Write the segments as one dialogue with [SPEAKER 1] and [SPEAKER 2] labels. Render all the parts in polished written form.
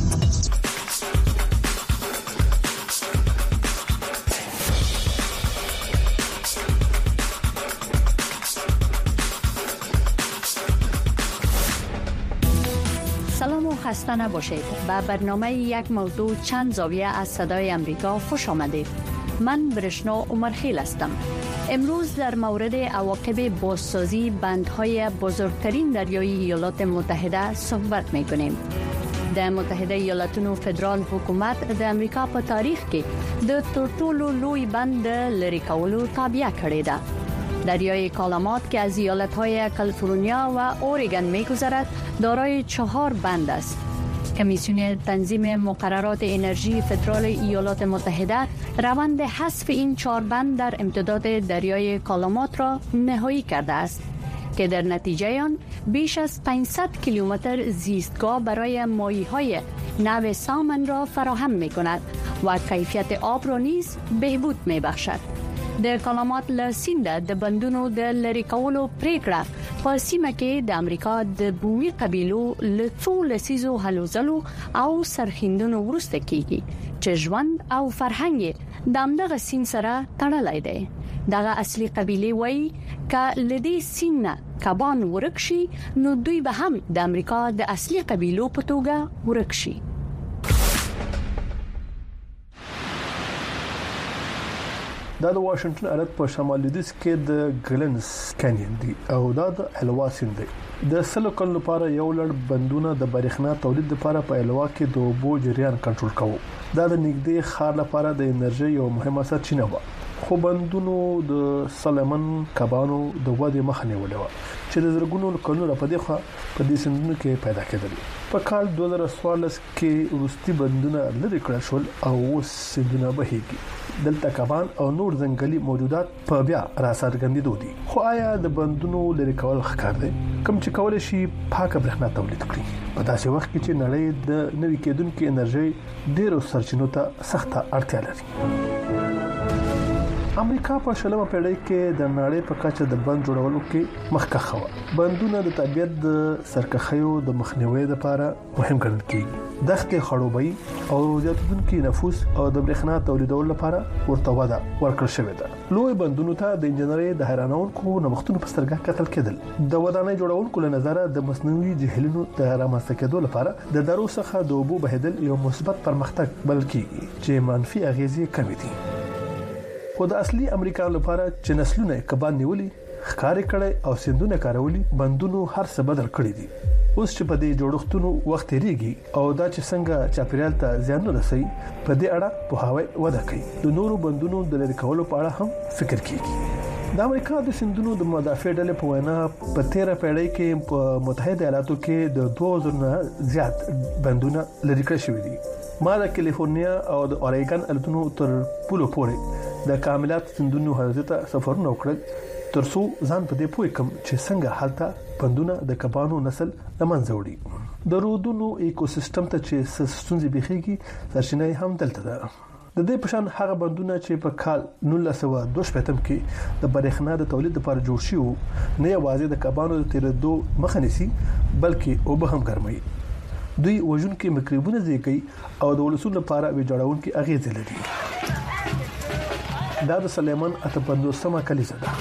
[SPEAKER 1] سلام و خسته نباشید. به برنامه یک موضوع چند زاویه از صدای امریکا خوش آمدید. من برشنا عمرخیل هستم. امروز در مورد عواقب بازسازی بندهای بزرگترین دریایی ایالات متحده صحبت می‌کنیم. د متحده ایالاتونو فدرال حکومت د امریکا په تاریخ کې د ترټولو لوی بند لري کولو تابع کړی ده. دریای کالامات که از ایالت‌های کالیفرنیا و اورگان می‌گذرد دارای 4 بند است. کمیسیون تنظیم مقررات انرژی فدرال ایالات متحده روند حذف این 4 بند در امتداد دریای کالامات را نهایی کرده است که در نتیجه آن بیش از 500 کیلومتر زیستگاه برای ماهی‌های نو سالمن را فراهم می‌کند و کیفیت آب را نیز بهبود می‌بخشد. د کلامات له سینده د بندونو د لری کولو پریکړه په سیمه کې د امریکا د بومي قبیلو له څو لسیزو هلو ځلو او سرخیندونو ورسته کیږي چې ژوند او فرهنګ د همدغه سین سره تړلای دی. دغه اصلي قبیله وایي ک لدی سینه کبان ورکشي نو دوی به هم د امریکا د اصلي قبیلو په توګه ورکشي.
[SPEAKER 2] دا د واشنگټن ایالت په شمال لویدیځ کې د ګلنز کانین دی او دا د الوا سیند دی. د سلوکل لپاره یو لړ بندونه د برېښنا تولید لپاره په الوا کې د اوبو جریان کنټرول کوي. دا د نږدې ښار لپاره د انرژي یو مهمه سرچینه و. خو بندونو د سلمن کبانو د ودې مخه نیولې و چې د زرګونو کلونو په دغه په دې سندونو کې پیدا کېدل. په کال 2014 کې روسي بندونه لري کړل شول او اوس سندونه بهيږي. دلته کبان او نور ځنګلي موجودات په بیا راڅرګندېدو دي. خو آیا د بندونو لري کول ښکار دي کوم چې کول شي پاکه برېښنا تولید کړي په داسې وخت کې چې نړۍ د نوې کېدونکو انرژي ډېرو سرچینو ته سخته اړتیا لري. امریکا په شلمه پیړۍ کې د نړۍ په کچه د بند جوړولو کې مخکښ و. بندونه د طبیعت د سرکښیو د مخنیوي لپاره مهم ګڼل کېږي. دښتې خړوبوي او زیاتېدونکو نفوس او د برېښنا تولیدولو لپاره ورته وده ورکړل شوې ده. لوی بندونو ته د انجنیري د حیرانونکو نوښتونو په سترګه کتل کېدل. د ودانۍ جوړونکو له نظر د مصنوعي جهیلونو د رامنځته کېدو لپاره د درو څخه د اوبو بهیدل یو مثبت پرمختګ بلل کېږي چې منفي اغیزې کم دي. خو د اصلي امریکا لپاره چې نسلونه کبان نیولي ښکار کړي او سندونه کارولي بندونو هر څه بدل کړی دي. اوس چې په دې جوړښتونو وخت ریږي او دا چې څنګه چاپیریال ته زیان نه رسي په دې اړه په هواي وده کوي. د نورو بندونو د لری کولو په اړه هم فکر کیږي. د امریکا د سندونو د مدافع ډلې په وینا په 13 پیړۍ کې په متحده ایالاتو کې د 2000 نه زیات بندونه لری کړی شوی دي. ما د کالیفورنیا او د اوريګن ایالتونو تر پولو پورې د کاملات سندونو حرکت سفرونه وکړل ترڅو ځان په دې پوي کم چې څنګه حالت بندونه د کبانو نسل لمنځه وړي. د رودونو ایکوسیستم ته چې ستونزې بيخيږي سرچینه هم دلته ده. د دې پشان هغه بندونه چې په کال 1922 کې د برېښنا د تولید لپاره جوړ شي نه یوازې د کبانو د تیرېدو مخه نیسي بلکې اوبه هم ګرموي. دوی وژونکي میکروبونه زیږي او د ولسونو لپاره ویجاړونکي اغیز لري. دا د سلیمان اتپندوسمه کلیسا ده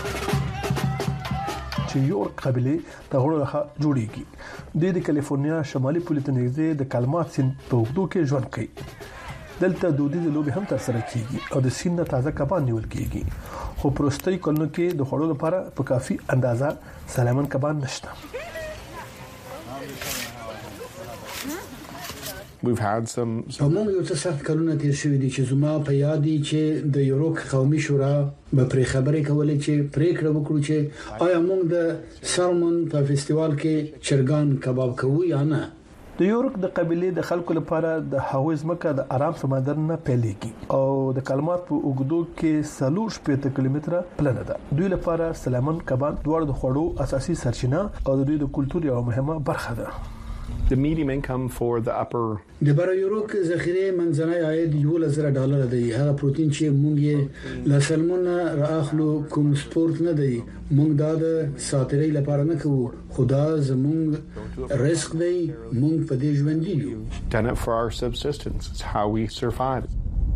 [SPEAKER 2] چې یو قبيله د غړو لخوا جوړیږي. د کالیفورنیا شمالي پولې ته نږدې د کالمات سیند په اوږدو کې ژوند کوي. دلته دودیز لوبي هم ترسره کیږي او د سیند نه تازه کبان نیول کیږي. خو پروستي کلونو کې د غړو لپاره په کافي اندازه سلیمان کبان نشته.
[SPEAKER 3] په موږ یو څه سخت کلونه تیر شوي دي چې زما په یاد دي چې د یوروک قومي شورا به پرې خبرې کولې چې پریکړه وکړو چې آیا موږ د سالمون په فستیوال کې چرګان کباب کوو یا نه.
[SPEAKER 2] د یوروک د قبيله د خلکو لپاره د هویز مکه د آرام سمندر نه پیلېږي او د کلمات په اوګدو کې 3 کیلومتره پلان ده. دوی لپاره سلیمان کبان دوړ د خوړو اساسي سرچینه او د دوی د کلتور یو مهمه برخه ده.
[SPEAKER 4] The medium income for the upper
[SPEAKER 3] د بر یوروک ذخیره منځنی عاید $1,000 دی. هغه پروتین چې مونږ یې له سلمون راخلو کوم سپورت نه دی. مونږ دا د ساتري لپاره نه کوو، خدا زمونږ رزق دی، مونږ په دې ژوند یو.
[SPEAKER 4] done it for our subsistence. It's how we survive.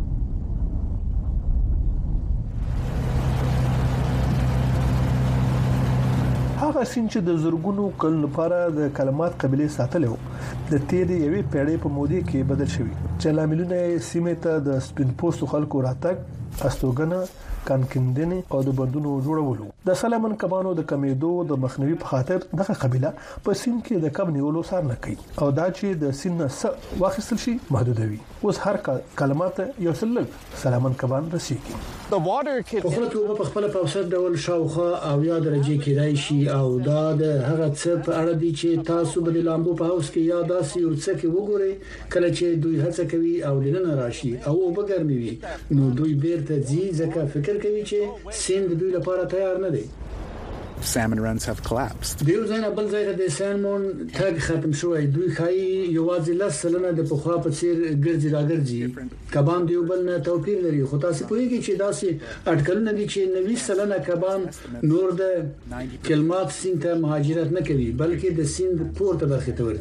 [SPEAKER 2] هغه سین چې د زرګونو کلونو لپاره د کلمات قبيله ساتلو د تیرې یوې پیړۍ په مودې کې بدل شوی چې لاملونه سیمه ته د سپین پوستو خلکو راتګ، استوګنه، کانکندنه او د بندونو جوړولو د سلامن کبانو د کمیدو د مخنیوي په خاطر دغه قبيله په سین کې د کب نیولو سار نه کوي او دا چې د سین نه واخیستل شي محدودوي. اوس هر کلمات یو سلل سلامن کبان رسیږي.
[SPEAKER 3] په خپل توګه په خپل په اوسط ډول شاوخه او یا درجه کې راشي او دا د هغه څه په اړه دي چې تاسو به د لامبو په اوس کې یا داسې یو څه کې وګورئ کله چې دوی هڅه کوي او دننه راشي او وبګرمي وي نو دوی بیرته ځي ځکه فکر کوي چې سیند دوی لپاره تیار نه دی.
[SPEAKER 5] Salmon runs have collapsed.
[SPEAKER 3] دیو ځای بل ځای د سالمون تاګ ختم شوی. دوی خای یوازې لسلنه د پخوا په څیر ګرځي راګرځي. کبان دیو بل نه توپیر لري، خو تاسو پوهیږئ چې داسې اټکلونه دي چې 90% کبان نور د کلمات سین ته مهاجرت نه کوي بلکې د سین پورته برخه ته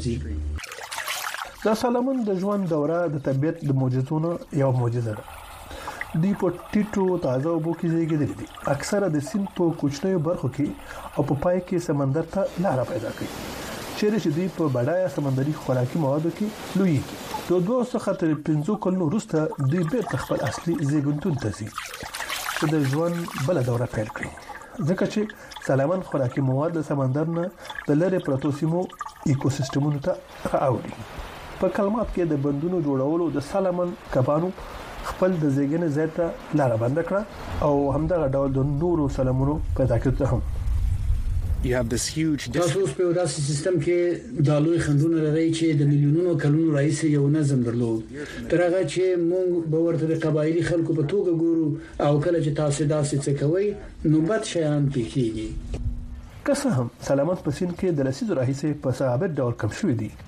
[SPEAKER 3] ورځي.
[SPEAKER 2] د سلامون د ژوند دوره د طبيعت د معجزونو یو معجزه ده. دی په ټیټو تازه اوبو کې زیږیدل دي. اکثره د سیند په کوچنیو برخو کې او په پای کې سمندر ته لار پیدا کوي. چیرې چې دی په بډایه سمندري خوراکي موادو کې لوی کی. د 2 څخه تر 5 کلونو وروسته دوی بیرته خپل اصلي زیږونتون ته ځي چې د ژوند بل دوره پیل کړي. ځکه چې سلامن خوراکي مواد د سمندر نه د لری پروتو سیمو ایکوسیستمونو ته راوړي. په کلمات کې د بندونو جوړولو د سلامن کبانو خپل د زیږنې ځای ته لار بند کړه او همدغه ډول د نورو سلامونو پیدا کړل هم.
[SPEAKER 5] You have this huge
[SPEAKER 3] تاسو په داسې سیستم کې د لوی خندونو لري چې د میلیونونو کلونو رئیس یو نظم درلود. ترغه چې مونږ به ورته د قبایلی خلکو په توګه ګورو او کله چې تاسو داسې څه کوي نو بد شیان پیښیږي.
[SPEAKER 2] که څه هم سلامت په سین کې د لسیزو راهیسې په ثابت ډول کم شوې دي،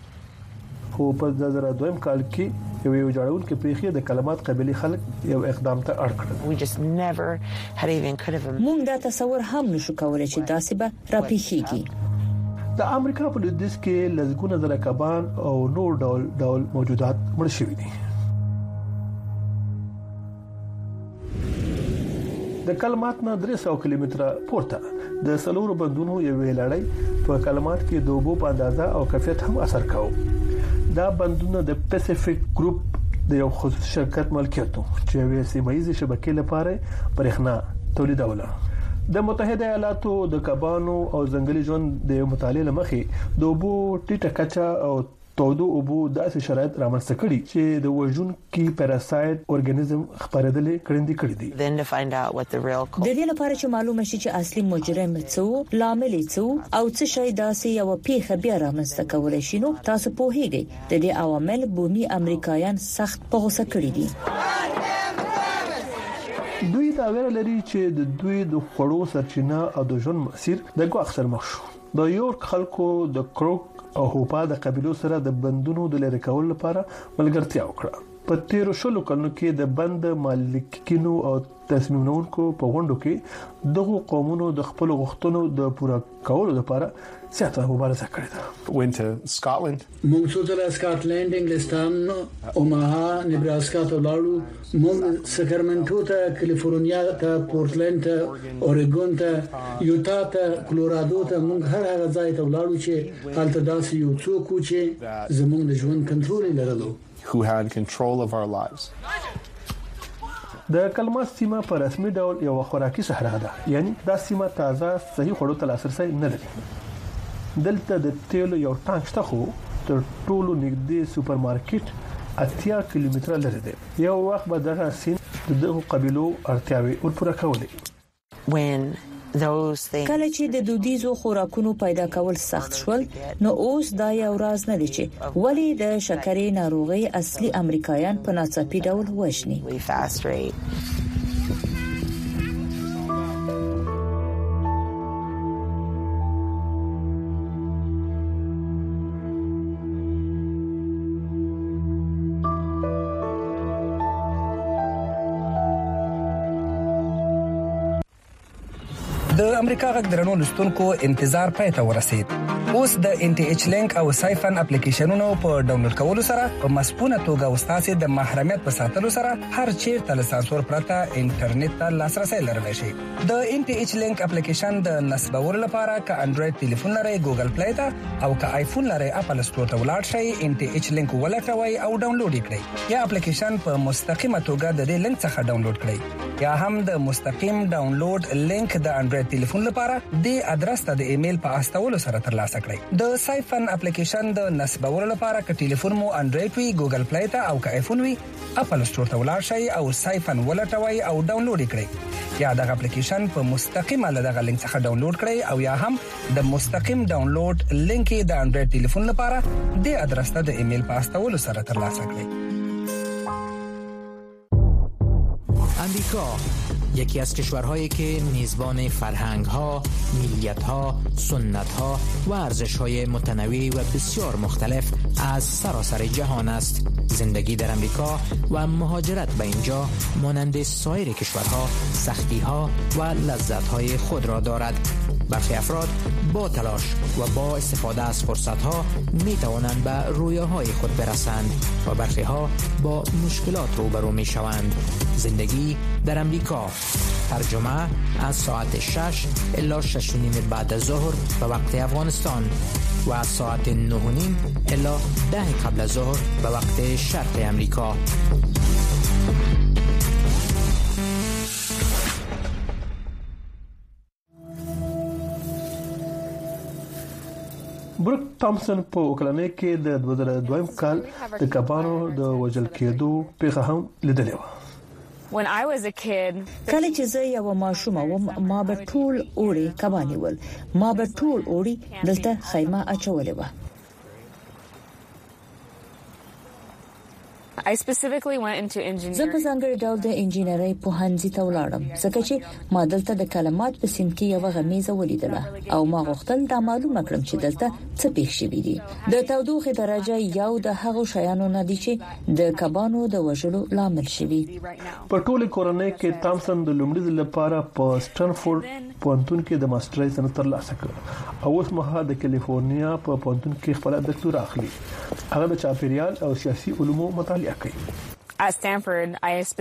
[SPEAKER 2] خو په 2002 کال کې یو جوړون کې پیښې د کلمات قبيله خلک یو اقدام ته اړ کړل.
[SPEAKER 6] مونږ دا تصور هم نشو کولای چې داسې به را پیښیږي.
[SPEAKER 2] د امریکا په لویدیځ کې لږونه زره کبان او نور ډول موجودات مړ شوي دي. د کلمات نه 300 کیلومتره پورته د سلورو بندونو یو لړۍ په کلمات کې د اوبو په اندازه او کیفیت هم اثر کاوه. دا بندونه د پیسفیک ګروپ د یو خصوصي شرکت ملکیت چې یو سیمایي شبکې لپاره برېښنا تولیدوله. د متحده ایالاتو د کبانو او ځنګلي ژوند د مطالعه لمخې د اوبو ټیټه کچه او تودو اوبو داسې شرایط رامنځته کړي چې د وژون کې پاراسایت اورګانیزم خپرېدل کړندې کړې دي.
[SPEAKER 6] د دې لپاره چې معلومه شي چې اصلي مجرم څه لامل څه او څه شي داسې یو پیښه بیا رامنځته کولای شي نو تاسو پوهیږئ د دې عوامل بومي امریکایان سخت په غوسه کړي دي.
[SPEAKER 2] دوی دا ویل لري چې د دوی د خړو سرچینه او د ژوند مسیر د ګواښ سره مخ شو. د یورک خلکو د کروک او هوپا د قبيلو سره د بندونو د لری کول لپاره ملګرتیا وکړه. په 13 کلونو کې د بند مالکینو او تصمیمونکو په غونډو کې دغه قومونو د خپل غوښتنو د پوره کولو لپاره سیاته مبارزه کړې ده.
[SPEAKER 4] Went to Scotland.
[SPEAKER 3] مونږ څو ځله سکاټلند، انګلستان، اوماها، نیبراسکا ته لاړو. مونږ ساکرامنټو ته، کالیفورنیا ته، پورتلند ته، اوريګون ته، یوتا ته، کولورادو ته، مونږ هر هغه ځای ته لاړو چې هلته داسې یو څوک چې زموږ د ژوند کنټرول لرلو.
[SPEAKER 4] Who had control of our lives.
[SPEAKER 2] د کلمات سیمه په رسمي ډول یو خوراکي صحرا ده، یعنی دا سیمه تازه صحیح خوړو ته لاسرسي نه لري. دلته د تیلو یو ټانک شته خو تر ټولو نږدې سوپر مارکیټ 80 کیلومتره لري دی. یو وخت به دغه سین دغه قبيلو اړتیاوي ورپوره کولې.
[SPEAKER 6] کله چې د دودیزو خوراکونو پیدا کول سخت شول نو اوس دا یو راز نه دی چې ولی د شکرې ناروغي اصلي امریکایان په ناڅاپي ډول وژني.
[SPEAKER 7] د امریکا غږ درنو لستونکو انتظار پای ته ورسید. اوس د ان ټي ایچ لینک او سایفن اپلیکیشنونو په ډاونلوډ کولو سره په مسپونه توګه استاسي د محرمیت په ساتلو سره هر چیرته له سانسور پرته انټرنیټ ته لاسرسي لرلی شي. د ان ټي ایچ لینک اپلیکیشن د نصبولو لپاره ک انډراید ټلیفون لري ګوګل پلی ته او ک آیفون لري اپل سٹور ته ولاړ شئ، ان ټي ایچ لینک ولټوي او ډاونلوډ کړئ یا اپلیکیشن په مستقیمه توګه د دې لینک څخه ډاونلوډ کړئ یا هم د مستقیم ډاونلوډ لینک د انډراید ټلیفون لپاره د ادرس ته د ایمیل په استولو سره ترلاسه کړئ. د سایفن اپلیکیشن د نصبولو لپاره ک ټلیفون مو انډراید وي ګوګل پلی ته او ک آیفون وي اپل سٹور ته ولاړ شئ او سایفن ولټوي او ډاونلوډ کړئ یا د اپلیکیشن په مستقیمه له دغه لینک څخه ډاونلوډ کړئ او یا هم د مستقیم ډاونلوډ لینک د انډراید ټلیفون لپاره د ادرس ته د ایمیل په استولو سره ترلاسه کړئ.
[SPEAKER 8] امریکا یکی از کشورهایی که میزبان فرهنگ‌ها، ملیت‌ها، سنت‌ها و ارزش‌های متنوع و بسیار مختلف از سراسر جهان است. زندگی در امریکا و مهاجرت به اینجا مانند سایر کشورها سختی‌ها و لذت‌های خود را دارد. برخی افراد با تلاش و با استفاده از فرصت‌ها می‌توانند به رویاهای خود برسند و برخی ها با مشکلات روبرو می‌شوند. زندگی در امریکا ترجمه از ساعت 6 الی 6:30 بعد از ظهر به وقت افغانستان و از ساعت 9:30 الی 10 قبل از ظهر به وقت شرق امریکا.
[SPEAKER 2] بروک تامسن په اوکلانډ کې د 2002 کال د کبانو د وژل کېدو پیښه هم لیدلې و.
[SPEAKER 6] کله چې زه یو ماشوم وم ما به ټول اوري کباني ول، ما به ټول اوري دلته خیمه اچولې و. زه په ځانګړي ډول د انجینرۍ پوهنځي ته ولاړم ځکه چې ما دلته د کلمات په سیند کې یو غمیزه ولیدله او ما غوښتل دا معلومه کړم چې دلته څه پیښ شوی دی. د تودوخې درجه یو د هغو شیانو نه دی چې د کبانو د وژلو لامل شوی.
[SPEAKER 2] په ټوله کورنۍ کې تامسن د لومړي ځل لپاره په سټنفورد پوهنتون کې د ماسترۍ سند ترلاسه کړ او اوس مهال د کالیفورنیا په پوهنتون کې خپل ډاکټرا اخلي. هغه د چاپیریال او سیاسي علومو مطالعه کوي.
[SPEAKER 6] په سټنفورد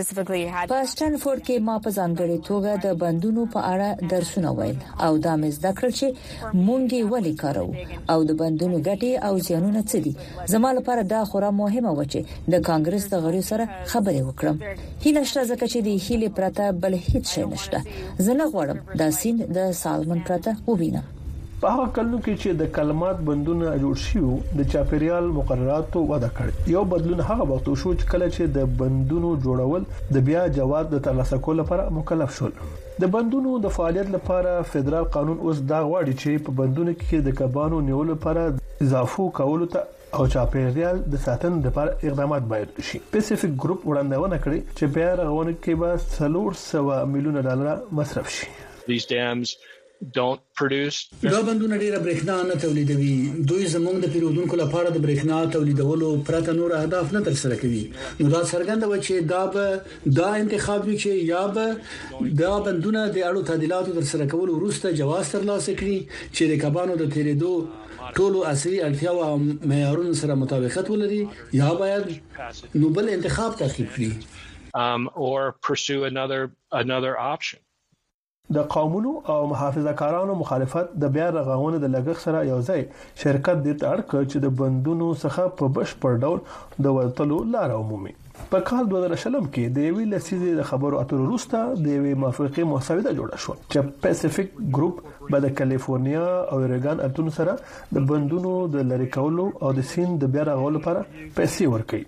[SPEAKER 6] کې ما په ځانګړي توګه د بندونو په اړه درسونه ویل او دا مې زده کړل چې مونږ یې ولې کارو او د بندونو ګټې او زیانونه څه دي. زما لپاره دا خورا مهمه و چې د کانګرس د غړیو سره خبرې وکړم. هیله شته ځکه چې د هیله پرته بل هیڅ شی نشته. زه نه غواړم دا سیند د سالمن پرته ووینم.
[SPEAKER 2] په هغه کلونو کې چې د کلمات بندونه جوړ شيو د چاپیریال مقرراتو وده کړ. یو بدلون هغه وخت شو چې کله چې د بندونو جوړول د بیا جواز د ترلاسه کولو لپاره مکلف شول. د بندونو د فعالیت لپاره فدرال قانون اوس دا غواړي چې په بندونو کې د کبانو نیولو لپاره اضافه کولو ته او چاپیریال د ساتنې لپاره اقدامات باید شي. پیسفیک ګروپ وړاندوینه کړې چې بیا رغونه کې به $400 میلیون مصرف شي.
[SPEAKER 9] These dams don't produce.
[SPEAKER 3] دا بندونه ډیره برېښنا نه تولیدوي. دوی زموږ د پیرودونکو لپاره د برېښنا تولیدولو پرته نور اهداف نه ترسره کوي. نو دا څرګنده و چې دا انتخاب وی چې یا به دا بندونه د اړو تعدیلاتو ترسره کول وروسته جواز ترلاسه کړي چې د کبانو د تیرېدو ټولو اصلي اړتیاو او معیارونو سره مطابقت ولري یا باید نو بل انتخاب تعقیب کړي
[SPEAKER 9] or pursue another option.
[SPEAKER 2] د قومونو او محافظه کارانو مخالفت د بیا رغونې د لګښت سره یو ځای شرکت د اړ کړ چې د بندونو څخه په بشپړ ډول د وټلو لار عمومي. په کال 2020 کې د ویلې لسیزې د خبرو اترو وروسته د وی موافقه مسوده جوړه شو چې پیسفیک ګروپ به د کالیفورنیا او اوريګان اتونو سره د بندونو د لری کولو او د سیند د بیا رغولو لپاره پیسې ورکړي.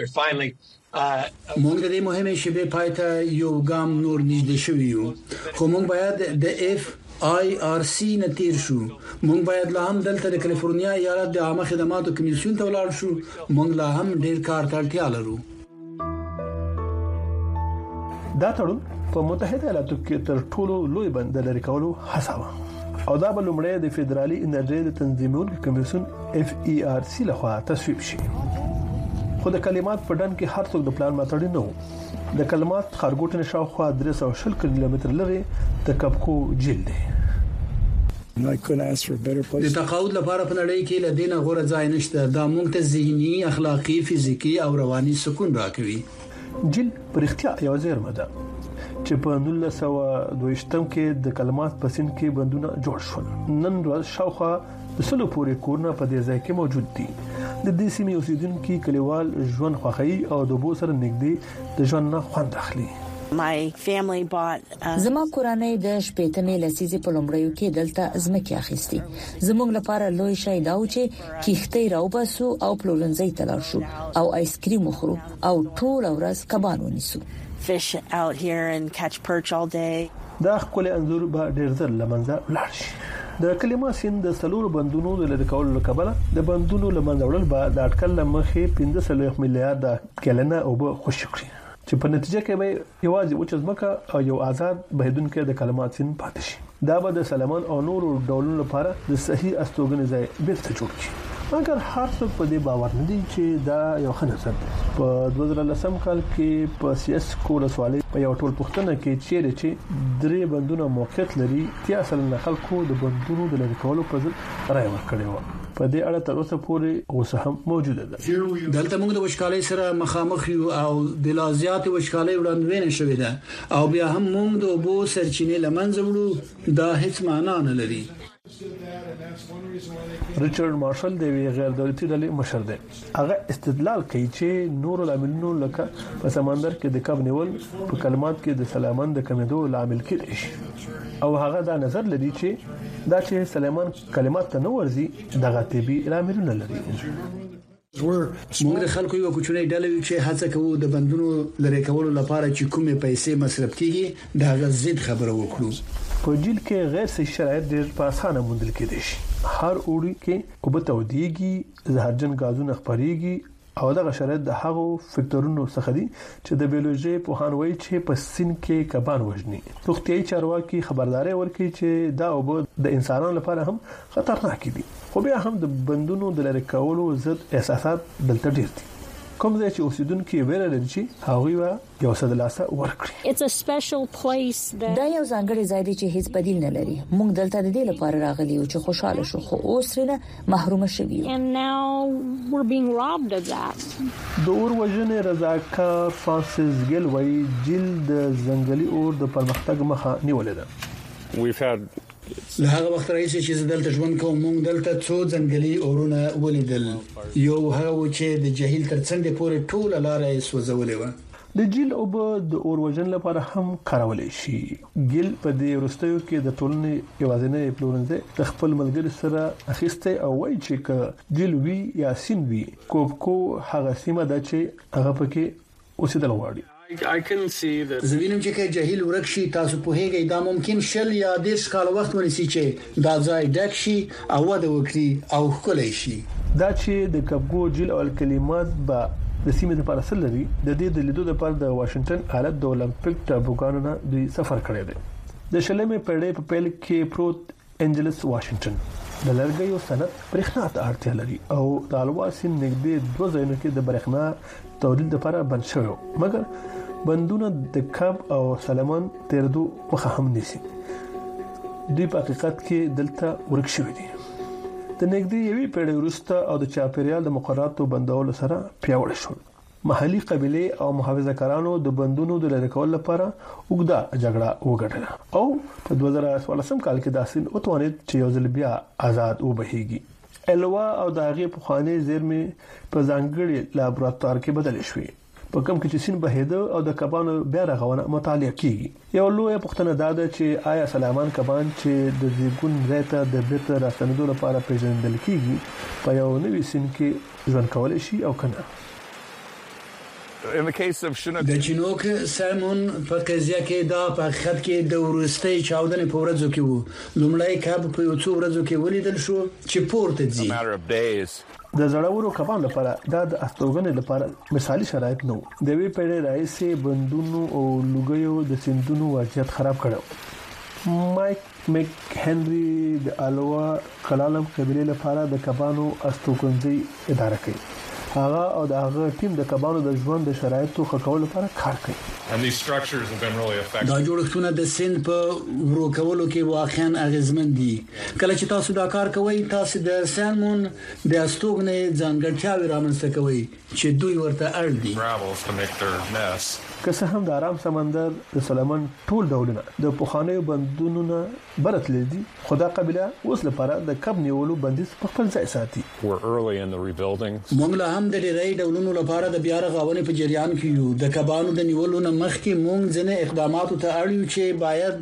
[SPEAKER 3] مونږ د مهمه شیبې پایته یو ګام نور نږدې شو یو خو مونږ باید د FIRC نتیر شو. مونږ باید لا هم دلته د کالیفورنیا ایالت د عامه خدماتو کمیسیون ته ولاړ شو. مونږ لا هم ډیر کار ته اړتیا لرو.
[SPEAKER 2] دا تړون په متحده ایالاتو کې تر ټولو لوی بند لري کولو حسابه او دا بل لمړی د فدرالي انرژي د تنظیمونکو کمیسیون FERC لخوا تصویب شي. خو د کلمات په ډن کې هر څوک د پلان ماتړي نه وو. د کلمات خارګوټ نشاوخوا 320 کیلومتر لري د کپکو جیل دی.
[SPEAKER 3] د تقاعد لپاره په نړۍ کې لدینه غوړه ځای نشته. دا موږ ته ذهني، اخلاقی، فزیکی او رواني سکون راکوي.
[SPEAKER 2] جیل پرختیا یو زیرمه ده چې په 1922 کې د کلمات په سین کې بندونه جوړ شول. نن ورځ شاوخوا د سلو پورې کورونه په دې ځای کې موجود دي. د دې سیمې اوسیدونکو کلیوال ژوند خوښي او د بو سره نږدې د ژوند نه خوند اخلي.
[SPEAKER 10] My family bought
[SPEAKER 6] زما کورنۍ د شپېتمې لسیزې په لومړیو کې دلته ځمکې اخیستي. زموږ لپاره لوی شی دا و چې کیختې راوباسو او پلورنځي ته لاړ شو او آیس کریم وخورو او ټول ورځ کبان ونیسو.
[SPEAKER 10] fish out here and catch perch all day.
[SPEAKER 2] دا خپل انځور به ډیر ځل لمنځه لاړ شي. د کلمه سین د سلور بندونو د لری کولو لپاره د بندونو لمنځه وړل به د اټکل لمخې 15 میلیارډ کلنه او به خوشی کړی چې په نتیجه کې به یوازې وچ ځمکه او یو آزاد بهدونکو د کلمات سین پاتې شي. دا به د سلمان او نور ډولونو لپاره د صحیح استوګنې ځای بیرته جوړ کړي. مګر هر څوک په دې باور نه دي چې دا یو ښه نظر دی. په 2010 کال کې په سیاس کول سوالي په یو ټول پښتنه کې چیرې چې درې بندونه موقعیت لري 30% خلکو د بندونو د لری کولو په ځل رائے ورکړی و. په دې اړه تر اوسه پورې اوس هم موجوده ده.
[SPEAKER 3] دلته موږ د وشکالۍ سره مخامخ یو او د لازیات وشکالۍ وړاندوینه شوې ده او بیا هم موږ د اوبو سرچینې لمنځه وړو. دا هیڅ معنا نه لري.
[SPEAKER 2] ریچارډ مارشل د غیر دولتي ډلې مشر دی. هغه استدلال کوي چې نور العاملونو لکه په سمندر کې د کب نیول په کلمات کې د سلمان د کمیدو لامل کېږي او هغه دا نظر لري چې دا چې سلمان کلمات ته نه ورځي دغه طبي لاملونه لري.
[SPEAKER 3] موږ د خلکو یو کوچنی ډله چې هڅه کوو د بندونو لری کولو لپاره چې کومې پیسې مصرف کیږي دا غزید خبره وکړو.
[SPEAKER 2] په جیل کې غیر صحي شرایط ډېر په اسانه موندل کېدي شي. هر اوړي کې اوبه توديږي، زهرجن غازونه خپريږي او دغه شرایط د هغو فکټورونو څخه دي چې د بیولوژي په هان وایي چې په سین کې کبان وژني. روغتيایي چارواکي خبرداري ورکړي چې دا اوبه د انسانانو لپاره هم خطرناک دي. خو بیا هم د بندونو د لری کولو ضد احساسات دلته ډېر دي. کوم ځای چې اوسیدونکو ویره لري چې هغه یو څه د لاسه ورکړي.
[SPEAKER 1] It's a special place that
[SPEAKER 6] دا یو ځانګړی ځای دی چې هیڅ بدیل نه لري. موږ دلته د دې لپاره راغلي یو چې خوشاله شو خو اوس رنه محروم شوي یو.
[SPEAKER 1] and now we're being robbed of that.
[SPEAKER 2] د اور وژنې رضاکار فرانسیس ګیل وایي جیل د ځنګلي اور د پرمختګ مخه نیولې ده.
[SPEAKER 4] We've had
[SPEAKER 3] له هغه وخت راځي چې دلته ژوند کوم موږ دلته څو ځنګلي اورونه ولیدل. یو هغه چې د جهیل ترڅنګ پورې ټول لارې سوځولې و.
[SPEAKER 2] د جیل او د اور وژن لپاره هم کارول شي. ګیل په دې ورستیو کې د ټولنې یوازینی پلورنځي د خپل ملګری سره اخیسته او وایي چې ک جیل وی یا سین وی کوبکو هغه سیمه ده چې هغه پکې اوسېدل غواړي.
[SPEAKER 5] I can see that
[SPEAKER 3] زوینم چې جهیل ورک شي تاسو په هیګي دا ممکن شل یا 10 کال وخت ونیسي چې دا ځای ډک شي او وده وکړي او خلای شي.
[SPEAKER 2] دا چې د کبګو جیل او کلمات به د سیمې لپاره سره لري د دې د لیدو لپاره د واشنگټن ایالت د اولمپیک ټاپوګانو نه دوی سفر کړی دی. د شلمې پیړۍ په پیل کې پروت انجلس واشنگټن د لرګیو صنعت برېښنا ته اړتیا لري او د الواسین نږدې 2 ځایونو کې د برېښنا تولید لپاره بند شوی مګر بندونه د کب او سلمان تیردو مخه هم نيسي. دوی په حقیقت کې دلته ورک شوی دي. د نږدې یوې پیړۍ وروسته او د چاپیریال د مقرراتو بندولو سره پیاوړی شول. محلي قبيله او محافظه‌کارانو د بندونو د لری کولو لپاره وګړه جګړه وګټله او په 2014 کال کې داسې اوتوانید چې یو ځل بیا آزاد وبهيږي. الوا او داغه په خانه زیرمه په ځانګړي لابراتوار کې بدل شوې. په کوم کې چې سین بهیده او د کبانو بیا رغونه مطالعه کیږي. یو لوی پوښتنه دا ده چې آیا سلمان کبان چې د زیګون زیته د بیرته راستنېدو لپاره پیژندل کیږي په یو نوې سین کې ژوند کولای شي او کنه.
[SPEAKER 4] In the case of Chinook,
[SPEAKER 3] د چینوک سالمون په قضیه کې دا په حقیقت کې د ورستۍ چاودنې په ورځو کې وو. لومړی کب په یو څو ورځو کې ولیدل شو چې پورته ځي.
[SPEAKER 4] matter of days.
[SPEAKER 2] د زړورو کبان لپاره دا د استوګنې لپاره مثالي شرایط نه وو. د وی پیړۍ راځي بندونو او لوګیو د سندونو وضعیت خراب کړو. مایک میک هنري د الوا کلالم قبيله لپاره د کبانو استوګنځي اداره کوي. هغه او دغه ټیم د کبانو د ژوند د شرایطو ښه کولو لپاره کار کوي.
[SPEAKER 11] And these structures have been really effective.
[SPEAKER 3] دا جوړښتونه د سند په ورو کولو کې واقعا اغیزمن دي. کله چې تاسو دا کار کوئ تاسو د سالمون د استوګنې ځانګړتیاوې رامنځته کوئ چې دوی ورته اړ دي.
[SPEAKER 2] که څه هم د آرام سمندر د سلمان ټول ډولونه د پوخانیو بندونو نه برتل دي، خدا قبيله اوس لپاره د کب نیولو بندیز په خپل ځای ساتي.
[SPEAKER 3] موږ له هم د ډېرې ډولونو لپاره د بیا رغونې په جریان کې یو. د کبانو د نیولو نه مخکې موږ ځنې اقداماتو ته اړ یو چې باید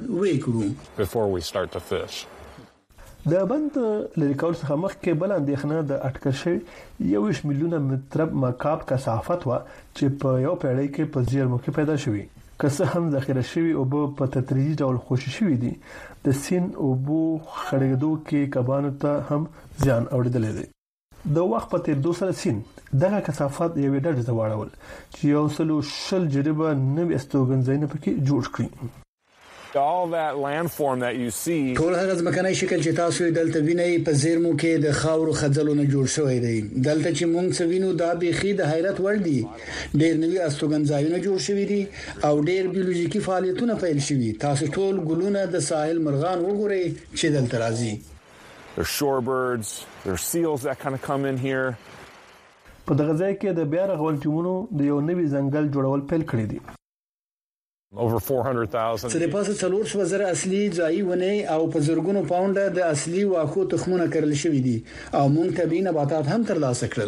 [SPEAKER 3] وکړو.
[SPEAKER 2] د بند لري کول څخه مخکې بل اندېښنه د اټکل شوی 1 میلیونه متر مکعب کثافت وا چې په یو پیړۍ کې په زیرمو کې پیدا شوی. که څه هم ذخیره شوی او په تدریجي ډول خوشی شوی دي، د سین او بو خړېدو کې کبانو ته هم زیان اوریدل دي. د وخت په تیر 2 سره سین دغه کثافت یو ډېر زواړول چې یو سلو شل جریبه نوې استوګنځای پکې جوړ کړی.
[SPEAKER 4] All that landform that you see
[SPEAKER 3] ټول هغه ځمکنۍ شکل چې تاسو دلته وینئ په زیرمو کې د خاورو خځلو نه جوړ شوی دی. دلته چې موږ څوینو دا بيخي د حیرت وړ دي. ډېر نوي استوګنځایونه جوړ شوي دي او ډېر بیولوژیکي فعالیتونه پیل شوي. تاسو ټول ګلونه د ساحل مرغان وګورئ چې دلته راځي.
[SPEAKER 4] There's shorebirds, there's seals that kind of come in here.
[SPEAKER 2] په دغه ځای کې د بیا رغول ټیمونو د یو نوي ځنګل جوړول پیل کړی دي.
[SPEAKER 4] Over 400,000.
[SPEAKER 3] سره پاسه 400,000 اصلي ځای ونه او په زرګونو پاونډه د اصلي واخو تخمونه کرل شوې دي او مونږ طبيعي نباتات هم ترلاسه کړل.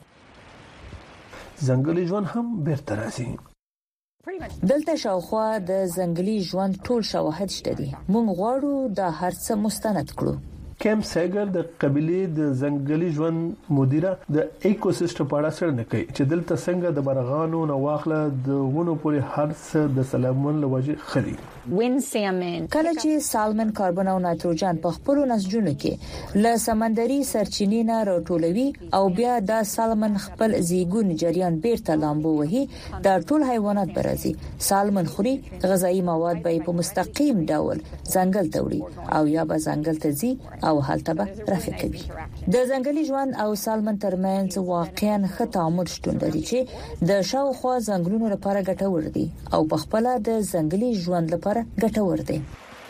[SPEAKER 2] ځنګلي ژوند هم بیرته راځي.
[SPEAKER 6] دلته شاوخوا د ځنګلي ژوند ټول شواهد شته دي. مونږ غواړو دا هرڅه مستند کړو.
[SPEAKER 2] کیم سیګر د قبيله د ځنګلي ژوند مدیره د ایکوسیستم په اړه څرګنده کوي چې دلته څنګه د برغانو نو واخله د ونو پورې هر څه د سلمون لوجه خري.
[SPEAKER 6] کله چې سالمن کاربن او نایتروجن په خپل نسجونو کې له سمندري سرچینې نه راټولوي او بیا دا سالمن خپل زیګون جریان بیرته لامبو وهي، دا ټول حیوانات برازي. سالمن خوري غذایی مواد به په مستقیم ډول ځنګل ته وړي او یا به ځنګل ته ځي او هلته به رافع کوي. د ځنګلي ژوند او سالمن ترمنځ واقعا ښه تعامل شتون لري چې د شاوخوا ځنګلونو لپاره ګټور دي او په خپل د ځنګلي ژوند لپاره ګټور دي.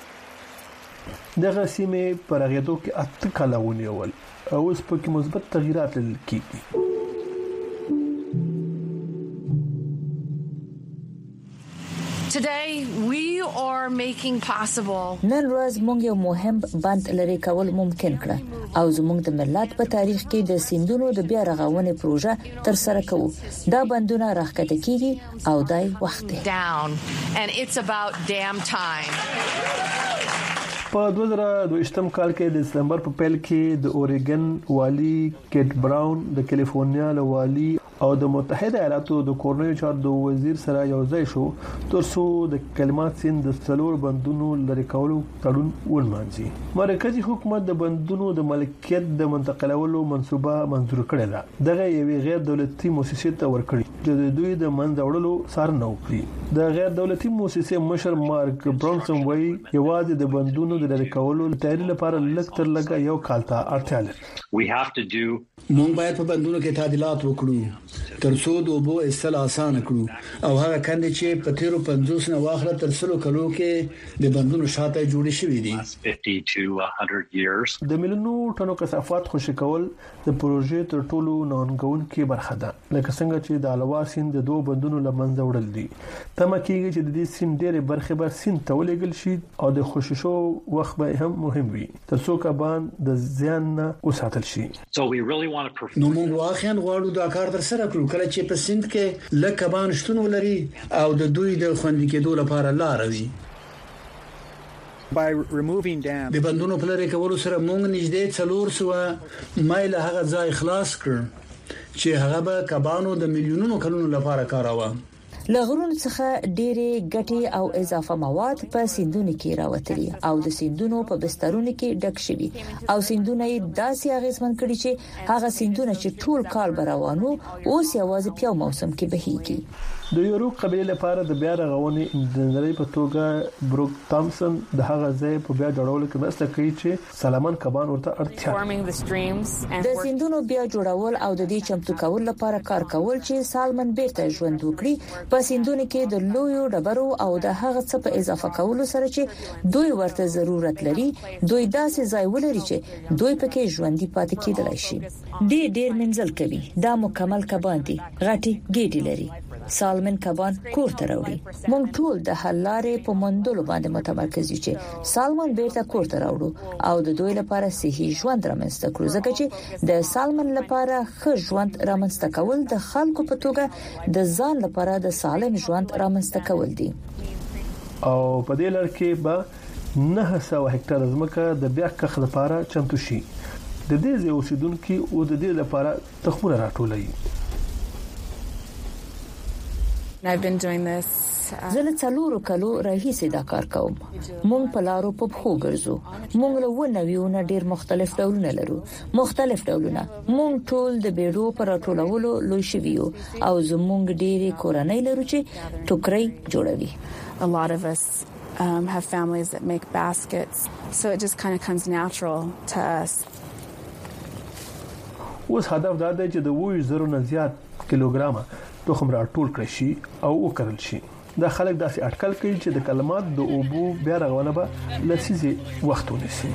[SPEAKER 2] دغه سیمه پر هغه کې اته کاله ونیول او اوس په کې مثبت تغیرات لیکي.
[SPEAKER 12] Today we are making possible.
[SPEAKER 6] نن ورځ موږ یو مهم بند لري کول ممکن کړ او زموږ د ملت په تاریخ کې د سیندونو د بیا رغونې پروژه تر سره کوو. دا بندونه راخکته کیږي او دای وخت دی.
[SPEAKER 12] Down and it's about damn time.
[SPEAKER 2] په 2022 کال کې د دسمبر په پیل کې د اوریګن والی کیټ براون د کیلیفورنیا والی او د متحده ایالاتو د کورنیو چارو د وزیر سره یو ځای شو ترڅو د کلمات سین د څلور بندونو لري کولو تړون ونمانځي. مرکزی حکومت د بندونو د ملکیت د منتقلولو منصوبه منظور کړې ده. دغه یوې غیر دولتي مؤسسې ته ورکړي چې د دوی د منځوړلو څارنه وکړي. د غیر دولتي مؤسسې مشر مارک برانسون وایي یوازې د بندونو د لري کولو تیاری لپاره لږ تر لږه یو کال ته اړتیا لري.
[SPEAKER 3] مونږ باید په بندونو کې تعدیلات وکړو ترڅو د اوبو استل آسان کړو او هغه کندې چې په تیرو 50 نه واخله تر 100 کلو کې د بندونو شاته جوړې شوې دي.
[SPEAKER 13] 50 to 100 years.
[SPEAKER 2] د مليونو ټنو کثافات خوشی کول د پروژې تر ټولو نونګون کې برخه ده. لکه څنګه چې د الوا سین د دوه بندونو لمنځه وړل دي. تمه کیږي چې د دې سین ډېرې برخه به سین تولېګل شي او د خوششو وخت به هم مهم وي ترڅو کبان د زیان نه وساتل شي.
[SPEAKER 3] نو موږ واقعا غواړو دا کار تر سره کړو کله چې په سند کې لکه کبان شتون ولري او د دوی د خوندي کېدو لپاره لار وي.
[SPEAKER 5] By removing dams
[SPEAKER 3] د بندونو په لري کولو سره موږ نږدې 400 مایل هغه ځای خلاص کړ چې هغه به کبانو د میلیونونو کلونو لپاره کاراوه.
[SPEAKER 6] لغرون څخه ډېرې ګټې او اضافه مواد په سیندونو کې راوتلي او د سیندونو په بسترونو کې ډک شوي او سیندونه داسې اغیزمن کړي چې هغه سیندونه چې ټول کال روانو اوس یوازې په موسم کې بهيږي.
[SPEAKER 2] د یورو قبیله لپاره د بیا رغونې انجنیری په توګه بروک تامسن د هغه ځای په بیا جوړولو کې مرسته کوي چې سالمن کبان ورته اړتیا
[SPEAKER 6] د سیندونو بیا جوړول او د دې چمتو کول لپاره کار کول چې سالمن بیرته ژوند وکړي په سیندونو کې د لویو ډبرو او د هغه څه په اضافه کولو سره چې دوی ورته ضرورت لري دوی داسې ځای ولري چې دوی پکې ژوندۍ پاتې کېدلای شي. ډېر منځل کوي دا مکمل کبان دي غټي ګېډې لري سالمن کبان کور ته راوړي. مونږ ټول د حل لارې په موندلو باندې متمرکز یو چې سالمن بیرته کور ته راوړو او د دوی لپاره صحي ژوند رامنځته کړو ځکه چې د سالمن لپاره ښه ژوند رامنځته کول د خلکو په توګه د ځان لپاره د سالم ژوند رامنځته کول دي.
[SPEAKER 2] او په دې لړ کې به 900 هکټار ځمکه د بیا کښت لپاره چمتو شي. د دې ځای اوسیدونکو او د دې لپاره تخمونه راټولوي.
[SPEAKER 14] I've been doing this
[SPEAKER 6] زه څلورو کلو راهیسې دا کار کوم. مونږ په لارو په خو ګرځو. مونږ له ونویونه ډیر مختلف ډولونه لرو. مونږ ټول د بیړو پر راټولولو لوي شویو او زمونږ ډیره کورنۍ لرو چې ټوکرۍ جوړوي.
[SPEAKER 14] A lot of us have families that make baskets, so it just kind of comes natural to us.
[SPEAKER 2] اوس هدف دا دی چې د 200 نه زیات کیلوګرامه تخم راټول کړي شي او وکرل شي. دا خلک داسې اټکل کوي چې د کلمات د اوبو بیا رغونه به لسیزي وخت ونیسي.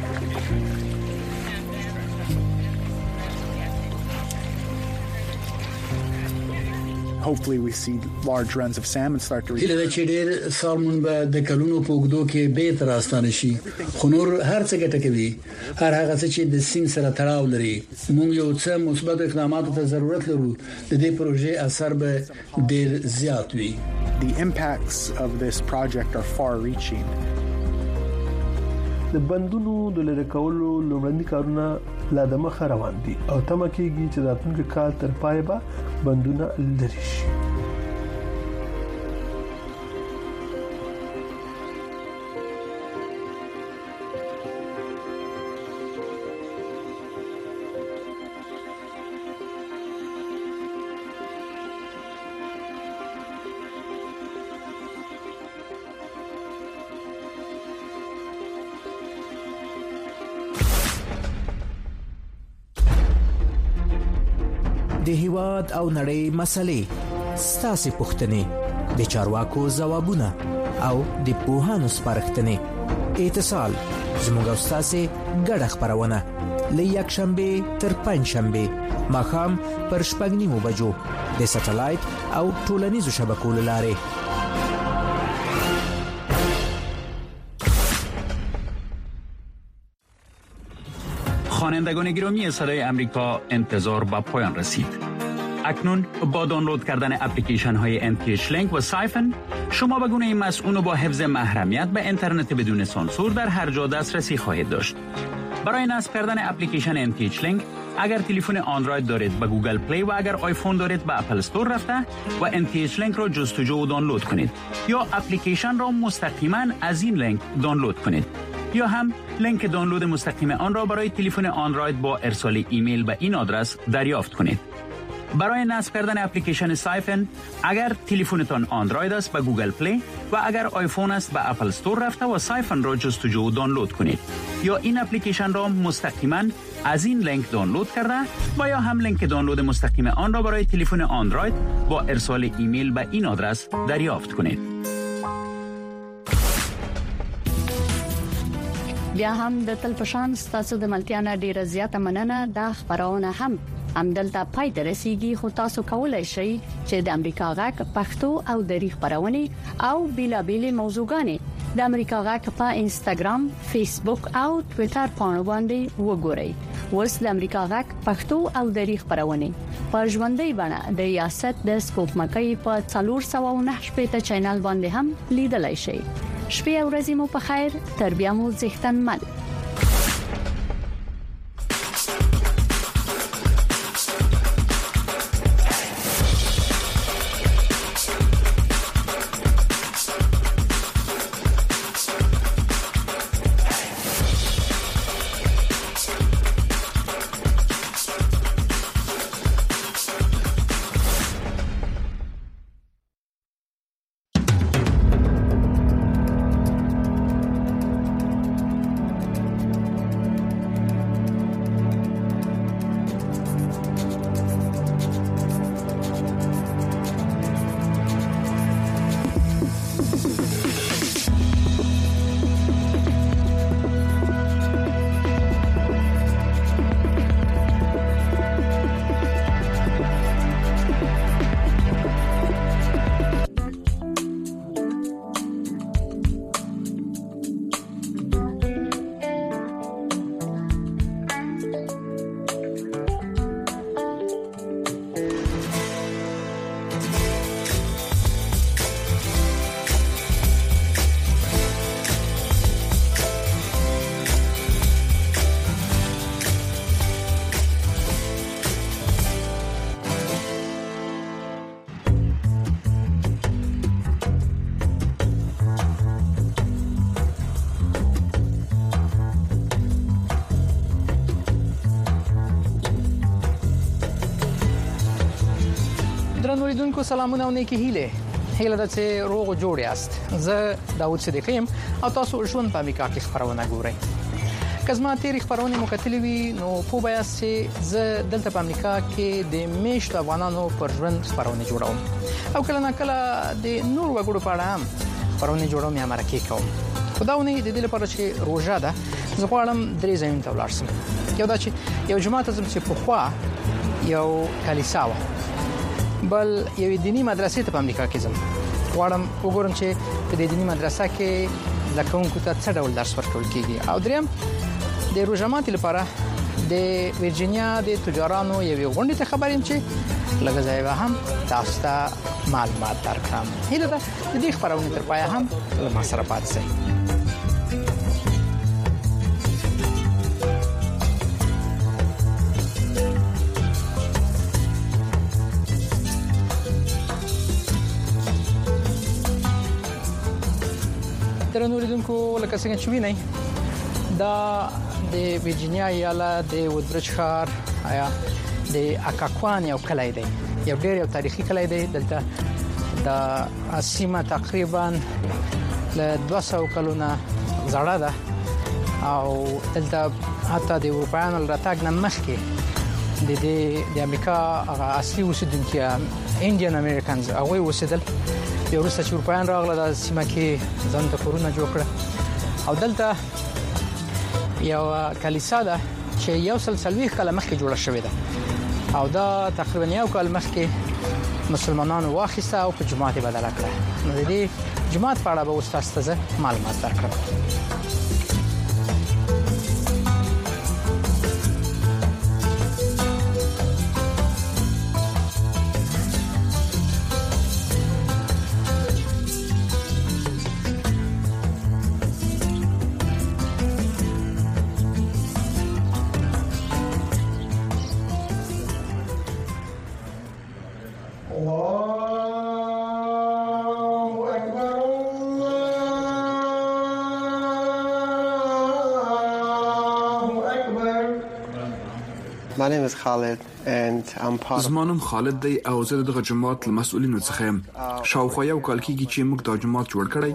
[SPEAKER 5] Hopefully we see large runs of salmon start to reach.
[SPEAKER 3] هله چې ډېر سالمون به د کلونو په وګړو کې به تر راستانه شي. خو نور هر څه ګټه کوي. هر هغه څه چې د سین سره تړاو لري. موږ یو څه مثبت اقداماتو ته ضرورت لرو. د دې پروژې اثر به ډېر زیات وي.
[SPEAKER 5] The impacts of this project are far reaching.
[SPEAKER 2] د بندونو د لری کولو لومړني کارونه لا د مخ روان دي او تمه کېږي چې راتلونکي کال تر پای به بندونه لري شي.
[SPEAKER 8] د هیواد او نړۍ مسلې ستاسو پوښتنې د چارواکو ځوابونه او د پوهانو سپارښتنې اتصال زموږ او تاسو ګډه خبرونه ل یکشنبه تر پنځشنبه ماښام پر 8:30 بجو د سټلایټ او ټولنیزو شبکو لاره.
[SPEAKER 15] خوانندگان گرامی صدای امریکا انتظار به پایان رسید. اکنون با دانلود کردن اپلیکیشن های NTH Link و سایفن شما به گونه مسئول با حفظ محرمیت به اینترنت بدون سانسور در هر جا دسترسی خواهید داشت. برای نصب کردن اپلیکیشن NTH Link اگر تلفن اندروید دارید به گوگل پلی و اگر آیفون دارید به اپل استور رفته و NTH Link را جستجو و دانلود کنید یا اپلیکیشن را مستقیما از این لینک دانلود کنید یا هم لینک دانلود مستقیم آن را برای تلفن اندروید با ارسال ایمیل به این آدرس دریافت کنید. برای نصب کردن اپلیکیشن سایفن اگر تلفنتان اندروید است به گوگل پلی و اگر آیفون است به اپل استور رفته و سایفن را جستجو و دانلود کنید یا این اپلیکیشن را مستقیما از این لینک دانلود کرده و یا هم لینک دانلود مستقیم آن را برای تلفن اندروید با ارسال ایمیل به این آدرس دریافت کنید.
[SPEAKER 1] بیا هم د تلپشان ستاسو د ملتیانا ډیره زیاته مننه. دا خبرونه هم دلته پای ته رسیدي خو تاسو کولای شئ چې د امریکا غږ پښتو او دری خبرونه او بیلابېلې موضوعګانې د امریکا غږ په انستګرام، فیسبوک او ټوئیټر باندې وګورئ. اوس د امریکا غږ پښتو او دری خبرونه په ژوندۍ بڼه د ریاست د سپوږمکۍ په 409 چینل باندې هم لیدلای شئ. شپې او ورځې مو په خیر. تر بیا مو ځښتنمن.
[SPEAKER 16] اوریدونکو سلامونه او نیکی هیله ده چې روغ جوړ یاست. زه داوود صدیقیم او تاسو ژوند په امریکا کې خبرونه ګورئ. کزما تاریخ خبرونه مو کتلې وي نو په بیا چې زه دلته په امریکا کې د میشتو افغانانو پر ژوند خبرونه جوړوم او کله نه کله د نور وګړو په اړه هم خبرونه جوړوم یا مرکه کوم. خداونه د دې لپاره چې روزه ده زه غواړم درې ځایونه ته ولاړ شم. یو دا چې یو جماعت زم چې په خوا یو کلیسا و بل یو دینی مدرسې ته په امریکا کې زم. غواړم وګورم چې په دې دینی مدرسه کې لکونکو ته څه ډول درس ورکول کیږي. او دریم د روزمات لپاره د ورجینیا د تجارانو یو غونډه ته خبریم چې لږ ځای هم تاسو ته معلومات درکړم. هیله ده د دې خبرونه تر پای هم له ما سره پاتې شئ. درنو اوریدونکو لکه څنګه چې وینئ دا د ورجینیا ایالت د وودبرج ښار یا د اکاکوان یو کلی دی. یو ډېر تاریخي کلی دی. دلته د سیمه تقریبا له 200 کلونو زړه ده او دلته حتی د اروپایانو راتګ نه مخکې د امریکا هغه اصلي اوسیدونکي انډین امریکانز هغه اوسېدل. یو وروسته چې اروپایان راغله د سیمه کې ځان ته کورونه جوړ کړ او دلته یو کلیسا ده چې یو سلسلوي کال مخکې جوړه شوې ده او دا تقریبا یو کال مخکې مسلمانانو واخیسته او په جماعت بدل کړه. نو د دې جماعت په اړه به تاسو ته معلومات درکړم.
[SPEAKER 17] My name is Khalid and I'm part of
[SPEAKER 18] زمانم خالد دی او زه دغه جماعت مسؤلینو څخه یم. شاوخوا یو کال کېږي چې موږ د جماعت جوړ کړی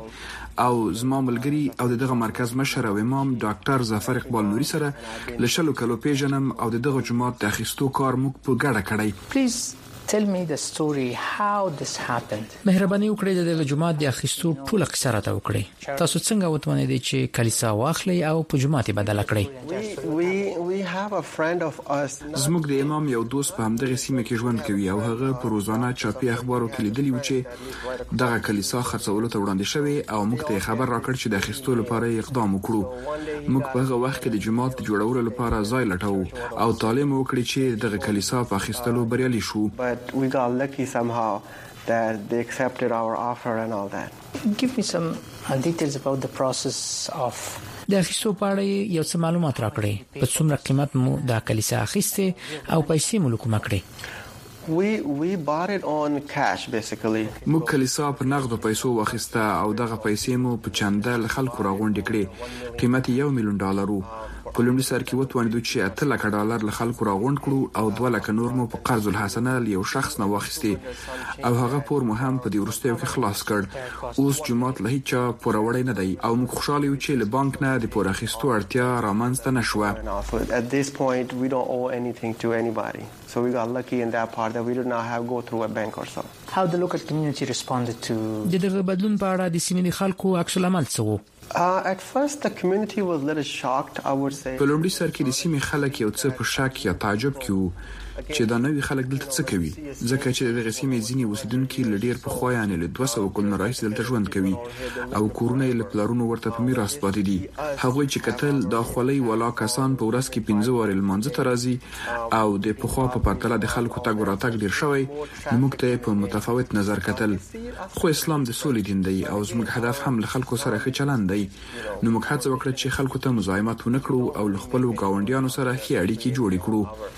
[SPEAKER 18] او زما ملګری او دغه مرکز مشر او امام ډاکټر ظفر اقبال نوري سره لشلو کلو پیژنم او دغه جماعت د اخیستو کار موږ په ګډه کړی.
[SPEAKER 16] Please tell me the story how this happened.
[SPEAKER 8] مهرباني وکړئ د جماعت د اخیستو ټول اکثر راته وکړئ. تاسو څنګه وتوانئ چې کلیسا واخلئ او په جماعت بدل کړئ؟
[SPEAKER 17] We have a friend of us.
[SPEAKER 18] زموږ د امام یو دوست په همدغه سیمه کې ژوند کوي او هغه په روزانه چاپی اخبارو کې لیدلی و چې دغه کلیسا خرڅولو ته وړاندې شوی او موږ ته خبر راکړ چې د اخیستو لپاره اقدام وکړو. موږ په هغه وخت کې د جماعت جوړولو لپاره ځای لټاو او طالب وکړي چې دغه کلیسا په اخیستلو بریالي شو.
[SPEAKER 17] We got lucky somehow that they accepted our offer and all that.
[SPEAKER 16] Give me some details about the process of
[SPEAKER 8] د اخیستو په اړه یو څه معلومات راکړئ. په څومره قیمت مو د کلیسا اخیسته او پیسې مو لکوم کړې؟
[SPEAKER 17] We bought it on cash basically.
[SPEAKER 18] موږ کلیسا په نغدو پیسو واخیسته او دغه پیسې مو په چندل خلکو راغونډې کړې. قیمت $1 ملیون. په لومړي سر کې وتوانیدو چې $8 لک له خلکو راغونډ کړو او 2 لک نور مو په قرض الحسنه یو شخص نه واخیستي او هغه پور مو هم په دې ورستیو کې خلاص کړ. اوس جماعت له هیڅ پور وړي نه دی او موږ خوشاله یو چې له بانک نه د پور اخیستو اړتیا رامنځته نشوه.
[SPEAKER 17] At this point we don't owe anything to anybody. So we got lucky in that part that we did not have go through a bank or so.
[SPEAKER 16] How the local community responded to
[SPEAKER 8] دغه بدلون په اړه د سیمې خلکو عکس العمل څه وو؟
[SPEAKER 17] At first the community was a little shocked, I would say.
[SPEAKER 18] په لومړي سر کې د سیمې خلک یو څه په شک یا تعجب کې وو چې دا نوې خلک دلته څه کوي ځکه چې د سیمې ځینې اوسیدونکو لډیر په خو یعنی له 200 کلونو راځي دلته ژوند کوي او کورونه یې لپلارونو ورته په میراث پاتې دي. هغه چې کتل د خولۍ ولا کسان په ورځ کې 15 واره لمانځه ته راځي او د پخوا په پرتله د خلکو تګ وراتګ ډیر شوی. موږ ته په متفاوت نظر کتل خو اسلام د سولې دین دی او زموږ هدف هم له خلکو سره ښه چلند دی. نو موږ هڅه وکړه چې خلکو ته مزاحمت ونه کړو او خپل ګاونډیانو سره ښه اړیکې جوړې کړو.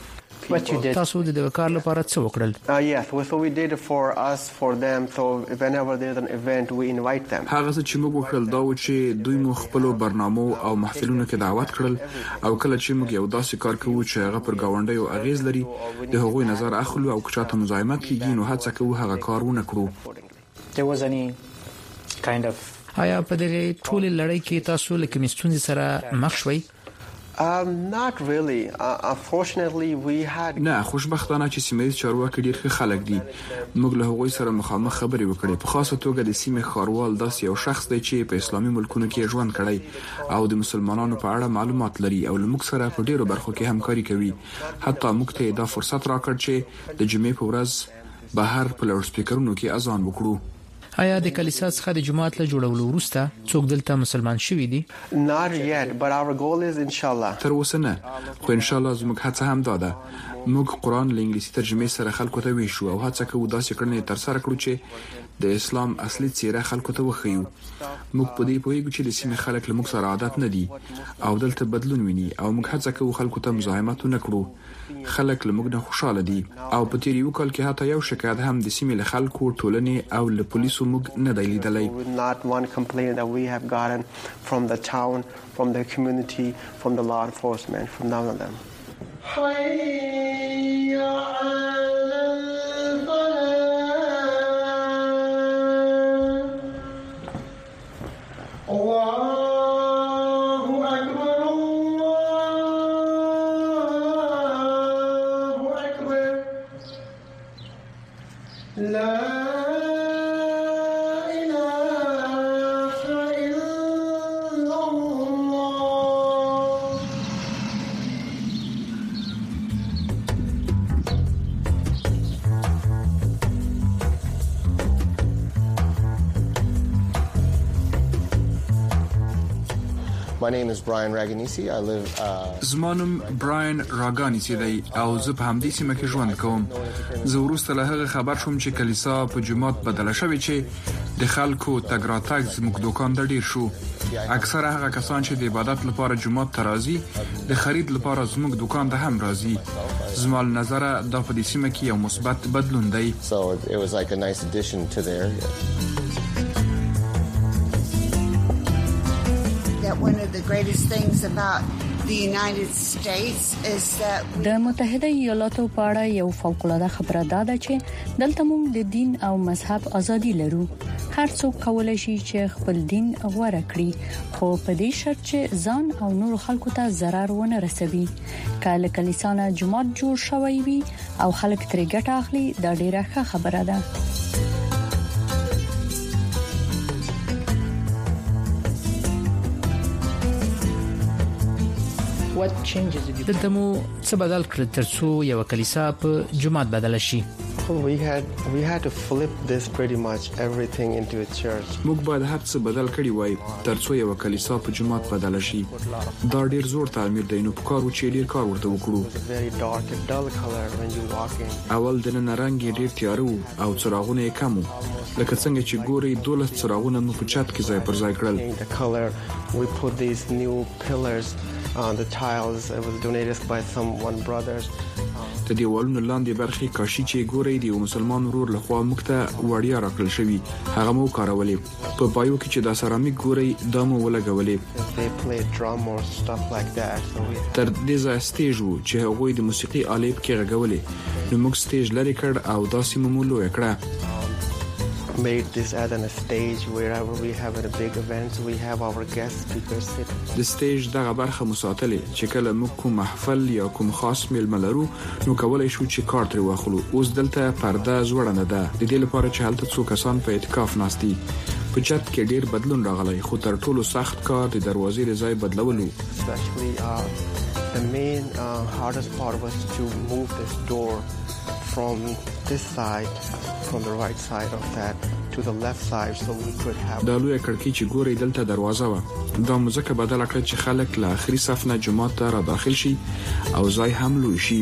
[SPEAKER 16] تاسو د دې کار لپاره څه وکړل؟
[SPEAKER 17] Yes, so we did it for us, for them. So whenever there's an event, we invite them.
[SPEAKER 18] هغه څه چې موږ وکړل دا و چې دوی مو خپل برنامو او محفلونو کې دعوت کړل او کله چې موږ یو داسې کار کوو چې هغه پر گاونډیو اغیز لري د هغوی نظر اخلو او که چاته مزاحمت کیږي نو هڅه کوو هغه کار ونه کړو.
[SPEAKER 16] آیا په دې ټول لړۍ کې تاسو له کومې ستونزې سره مخ شوئ؟
[SPEAKER 17] Not really. Unfortunately, we had.
[SPEAKER 18] نه خوشبختانه چې سیمې چارواکي ډېر ښه خلک دي. موږ له هغوی سره مخامخ خبرې وکړې. په خاصه توګه د سیمې ښاروال داسې یو شخص دی چې په اسلامي ملکونو کې ژوند کړی او د مسلمانانو په اړه معلومات لري او له موږ سره په ډېرو برخو کې همکاري کوي. حتی موږ ته دا فرصت راکړ چې د جمعې په ورځ بهر په لاوډ سپیکرونو کې اذان وکړو.
[SPEAKER 16] آیا د کلیسا څخه د جماعت له جوړولو وروسته څوک دلته مسلمان شوي دي؟
[SPEAKER 17] Not yet, but our goal is inshallah.
[SPEAKER 18] تر اوسه نه، خو انشالله زموږ هڅه هم دا ده. موږ قرآن له انګلیسي ترجمې سره خلکو ته ویشو او هڅه کوو داسې کړنې ترسره کړو چې د اسلام اصلي څیره خلکو ته وښیو. موږ په دې پوهیږو چې د سیمې خلک له موږ سره عادت نه دي او دلته بدلون ویني او موږ هڅه کوو خلکو ته مزاحمت نه کړو. خلک له موږ نه خوشاله دي او په تیر یو کال کې حتی یو شکایت هم د سیمې له خلکو، ټولنې او له پولیسو موږ نه دی لیدلی.
[SPEAKER 17] Not one complaint that we have gotten from the town, from the community, from the law enforcement, from none of them.
[SPEAKER 19] My name is Brian Raganisi. I live
[SPEAKER 18] زما نوم براین راګانیسی دی او زه په همدې سیمه کې ژوند کوم. زه وروسته له هغه خبر شوم چې کلیسا په جومات بدله شوې چې د خلکو تګ راتګ زموږ دوکان ته ډیر شو. اکثره هغه کسان چې د عبادت لپاره جومات ته راځي د خرید لپاره زموږ دوکان ته هم راځي. زما له نظره دا په دې سیمه کې یو مثبت بدلون دی.
[SPEAKER 19] So it was like a nice addition to the area.
[SPEAKER 20] One of the greatest things about the United States is that
[SPEAKER 1] د متحده ایالاتو په اړه یو فوق‌العاده خبره ده چې دلته موږ د دین او مذهب ازادي لرو. هر څوک کولای شي چې خپل دین غوړه کړي خو په دې شرط چې ځان او نور خلکو ته ضرر ونه رسوي. کله کلیسانه جماعت جوړ شوی وي او خلک ترې ګټه اخلي دا ډیره ښه خبره ده.
[SPEAKER 16] دلته مو څه بدل کړ ترڅو یو کلیسا په جماعت بدل شي؟
[SPEAKER 17] We had to flip this pretty much everything into a church.
[SPEAKER 18] موږ باید هر څه بدل کړی وای ترڅو یو کلیسا په جماعت بدل شي. دا ډیر زور تعمیر دی نو په کار و چې ډیر کار ورته وکړو.
[SPEAKER 17] Very dark and dull color when you walk in.
[SPEAKER 18] اول د نن رنگ ډیر تیارو او څراغونه یې کم لکه څنګه چې ګوري 12 څراغونه مو په چت کې ځای پر ځای کړل.
[SPEAKER 17] The color we put these new pillars on the tiles. It was donated by one brothers.
[SPEAKER 18] د دیوالونو لاندې برخې کاشي چې ګوري دی مسلمان ورور لخوا موږ ته وړیا راکړل شوی هغه مو کارولې په پایو کې چې د سرامیک ګوري د مو ولګولې.
[SPEAKER 17] They play drum or stuff like that.
[SPEAKER 18] تر دې ځای سټیج وو چې هغوی د موسیقي آلې کې غږولې نو موږ سټیج لري کړ او داسې مو لوی کړه.
[SPEAKER 17] Made this as a stage wherever we have a big events we have our guest speakers sit.
[SPEAKER 18] د سټیج دغه برخه مساتلې چې کله موږ کوم محفل یا کوم خاص میلمه لرو نو کولای شو چې کار تر واخلو. اوس دلته پرده زوړنه ده د دې لپاره چې هلته څو کسان په اعتکاف ناستي. په چت کې ډیر بدلون راغلی خو تر ټولو سخت کار د دروازې د ځای بدلولو.
[SPEAKER 17] Especially the main hardest part was to move this door from this side, from the right side of that to the left side so we could have.
[SPEAKER 18] دا لوی کړکۍ چې ګوري دلته دروازه و دا مزکه بدل کړ چې خلک له اخري صف نه جماعت ته را داخل شي او ځای هم لوی شي.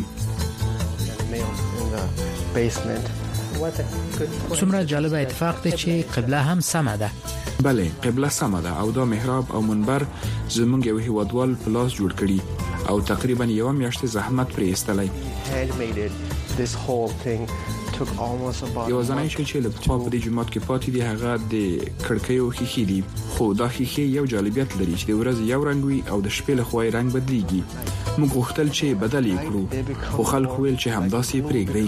[SPEAKER 16] څومره جالب اتفاق دی چې قبله هم سمه ده.
[SPEAKER 18] بله قبله سمه ده او دا محراب او منبر زمونږ یو هیوادوال په لاس جوړ کړي او تقریبا یو میاشت زحمت پرې ایستلای.
[SPEAKER 17] This whole thing took almost about
[SPEAKER 18] یو ځنای چې له پخوا په دې جماعت کې پاتې دي هغه د کړکیو خېخې دي، خو دا خېخې یو جالبیت لري چې د ورځې یو رنگ وي او د شپې له خوا رنگ بدليږي. موږ غوښتل چې بدل یې کړو، خو خلک ویل چې همداسې پرېږدي.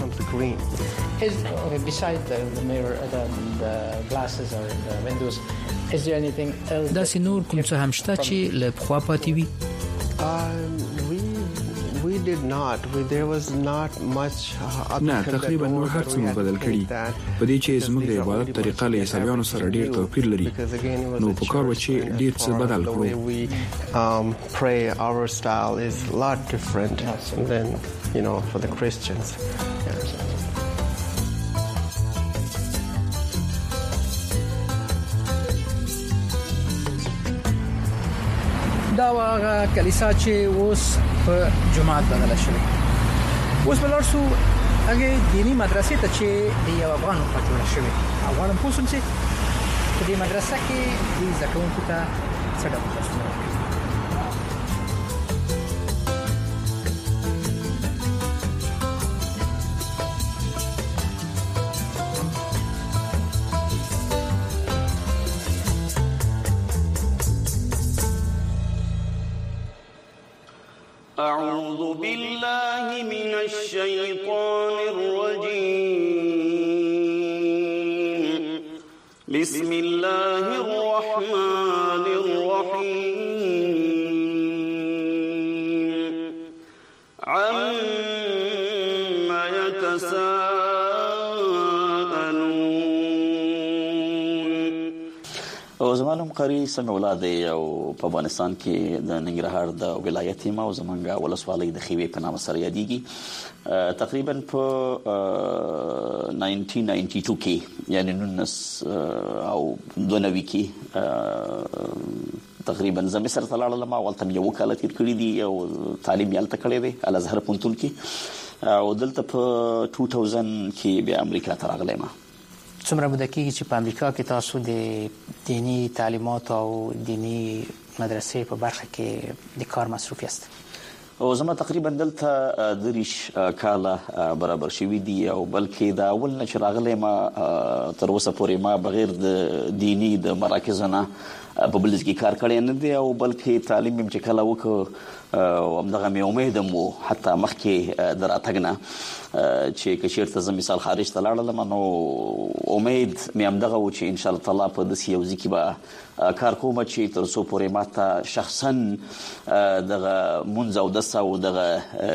[SPEAKER 8] داسې نور کوم څه هم شته چې له پخوا پاتې وي؟
[SPEAKER 17] We did not. There was not much.
[SPEAKER 18] نه، تقریبا نور هر څه بدل کړي. په دې چې زموږ د عبادت طریقه له عیسویانو سره ډیر توپیر لري. نو په کار و چې ډیر څه بدل کړو.
[SPEAKER 17] Pray our style is a lot different than, for the Christians.
[SPEAKER 16] دا هغه کلیسا چې اوس په جماعت بدل شوی. اوس بلارسو هغه دینی مدرسې ته چې د یو افغان په جوړه شوی. افغان پوسون چې په دې مدرسه کې د زکونکو ته څه ډول تاسو
[SPEAKER 21] أعوذ بالله من الشيطان الرجيم بسم الله الرحمن الرحيم عما يتساءلون.
[SPEAKER 22] زمانم قری څنګه ولادت او په افغانستان کې د ننګرهار د ولایت ما او زمونږ ولسوالۍ د خیوې په نامه سره یادېږي. تقریبا په 1992 کې یعنی 1992 کې تقریبا زمي سره تلاړل ما ولته یو کال تیر کړی دی او تعلیم یې الته کړی دی الازهر پونتون کې او دلته په 2000 کې بیا امریکا ته راغلی ما.
[SPEAKER 16] څومره مده کېږي چې په امریکا کې تاسو د دینی تعلیمات او دینی مدرسې په برخه کې د کار مصروف یاست؟
[SPEAKER 22] او زما تقریبا دلته 30 کاله برابر شوي دي او بلکې دا اول نه چې راغلی ما تر اوسه پورې ما بغیر د دینی د مراکزو نه په بل ځای کې کار کړی نه دی او بلکې تعلیم چې کله وکړ او همدغه مې امید مو حتی مخکې د راتګ نه چې که چېرته زه مثال خارج ته لاړلم نو امید مې همدغه و چې انشاءالله تعالی په داسې یو ځای کې به کار کوم چې تر څو پورې ماته شخصا دغه مونځ او دس او دغه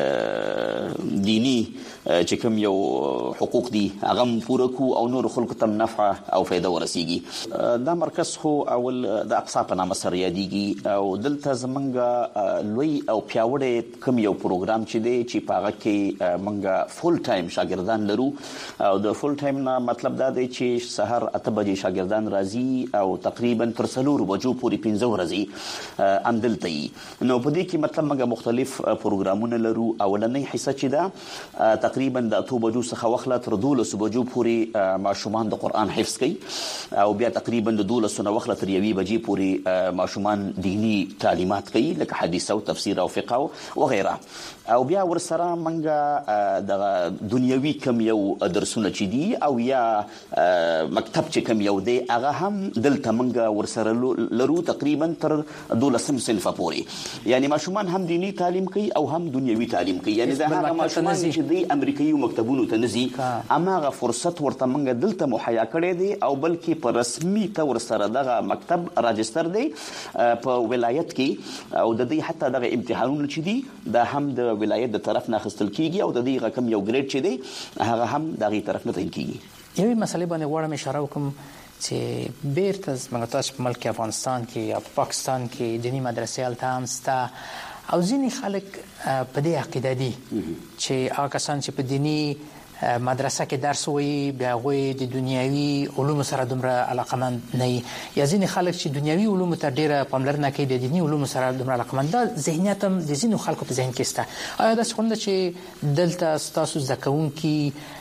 [SPEAKER 22] دینی چې کوم یو حقوق دي هغه پوره کو او نور خلکو ته نفع او فایده ورسیږي. دا مرکز خو اول د اقصا په نامه سره یادېږي او دلته زمونږ لوی او پیاوړی کوم یو پروګرام چې دی چې په هغه کې مونږ فول ټایم شاګردان لرو او د فول ټایم نه مطلب دا دی چې سحر 8 بجې شاګردان راځي او تقریبا تر 4 بجو پورې 15 ورځې اندلته وي. نو په دې کې مطلب موږ مختلف پروګرامونه لرو. اولنۍ حصہ چې دا تقریبا د 8 بجو څخه واخله تر 12 بجو پورې ماشومان د قرآن حفظ کوي او بیا تقریبا د 12 نه واخله تر 1 بجې پورې ماشومان دینی تعلیمات کوي لکه حدیث او تفسیر او فقه او غیره او بیا ورسره موږ د دنیوي کم یو درسونه چې دي او یا مکتب چې کم یو دی هغه هم دلته موږ ورسره لرو تقریبا تر 12 صنف پورې. یعنی ماشومان هم دینی تعلیم کوي او هم دنیوي تعلیم کوي. یعنی دا هغه ماشومان چې د امریکایي مکتبونو ته نزي اماغه فرصت ورته موږ دلته مهیا کړی دی او بلکې په رسمي تور سره دغه مکتب راجستر دی په ولایت کې او د دې حتی دغه امتحانونه چې دي دا هم د ولایت د طرف نه اخیستل کیږي او د دې رقم یو ګریډ چې دی هغه هم دغه طرف نه تعین کیږي.
[SPEAKER 16] یوه مسلې باندې غواړم اشاره وکم چې بیرته زموږ تاسو په ملک افغانستان کې یا پاکستان کې دینی مدرسې الته هم ستا او ځینې خلک په دې عقیده دي چې هغه کسان چې په دینی مدرسه کې درس وایي بیا غوي د دنیوي علوم سره دومره علاقمند نه یا ځینې خلک چې دنیوي علوم ته ډیره پاملرنه کوي د دینی علوم سره دومره علاقمند دا ذهنیت هم د ځینو خلکو په ذهن کې سته. آیا دا څنګه چې دلته تاسو زکونکي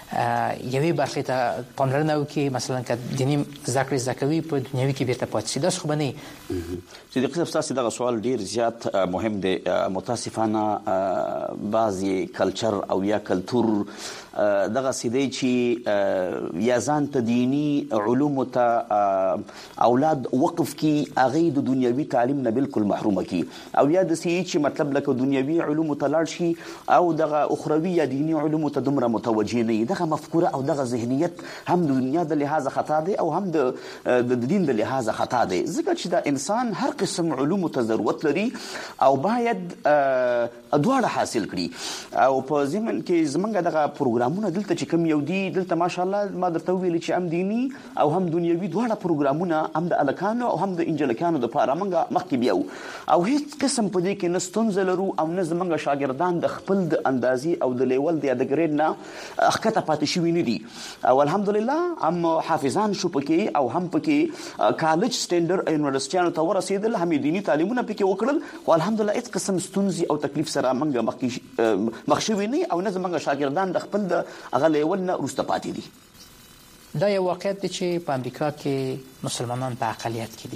[SPEAKER 16] یوې برخې ته پاملرنه وکړي، مثلا که دیني ذکر زکوي په دنیوي کې بیرته پاتې شي. دا خو بني
[SPEAKER 22] چې د قصب تاسو دغه سوال ډیر زیات مهم دی. متاسفانه بعضی کلچر او یا کلتور دغه سیدی چې یا ځان ته دینی علوم ته اولاد وقف کی هغه د دنیوي تعلیم نه بالکل محروم کی، او یا د سی چې مطلب لکه دنیوي علوم ته لاړ شي او دغه اخروی یا دینی علوم ته دومره متوجه نه. دغه مفکوره او دغه ذهنیت هم د دنیا د لحاظ خطا دی او هم د دین د لحاظ خطا دی، ځکه چې د انسان هر قسم علوم ته ضرورت لري او باید دواړه حاصل کړي. او په ضمن کې زمونږ دغه پروګرامونه دلته چې کوم یو دی، دلته ماشاءالله ما درته ویلي چې هم دینی او هم دنیوي دواړه پروګرامونه هم د الکانو او هم د انجلکانو د پاره موږ مخکې بیاو، او هیڅ قسم په دې کې نه ستونزه لرو او نه زمونږ شاګردان د خپل د اندازې او د لیول د ګریډ نه اخکته پاتې شوي نه دي. او الحمدلله هم حافظان شو پکې او هم پکې کالج سټینډرډ یونیورسيټیانو ته ورسېدل، هم دینی تعلیمونه پکې وکړل، او الحمدلله هیڅ قسم ستونزې او تکلیف سره موږ مخ شوي نه او نه زمونږ شاګردان د خپل د هغه لیول نه وروسته پاتې دي.
[SPEAKER 16] دا یو واقعیت دی چې په امریکا کې مسلمانان په اقلیت کې دي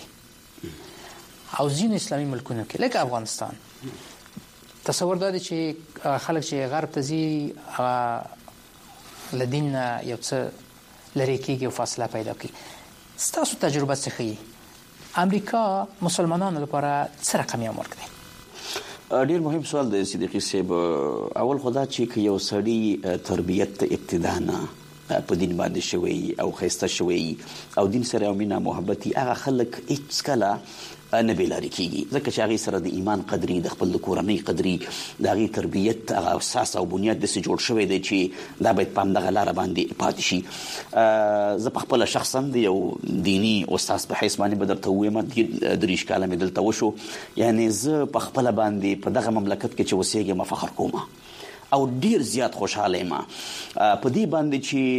[SPEAKER 16] او ځینې اسلامي ملکونو کې لکه افغانستان. تصور دا دی چې خلک چې غرب ته ځي له دین یو څه لرې کېږي او فاصله پیدا کوي. ستاسو تجربه څه ښیي؟ امریکا مسلمانانو لپاره څه رقم عمر کوي؟
[SPEAKER 22] ډیر مهم سوال دی صدیقي صاحب. اول خدا چې یو سړی تربیت ابتدا نه په دین باندې شوی او خسته شوی او دین سره او مینا محبتي، هغه خلک هیڅ کله نه بیلاری کیږي، ځکه چې هغه سره د ایمان قدرې، د خپل کورنۍ قدرې، د هغه تربیت هغه اساس او بنیاد د څه جوړ شوی دی چې دا باید په همدغه لاره باندې پاتې شي. زه په خپل شخصا د یو دینی استاد په حیث باندې به درته ووایم، 30 کاله مې دلته وشو، یعنی زه په خپل باندې په دغه مملکت کې چې اوسېږم فخر کوم او ډیر زیات خوشاله یم په دې باندې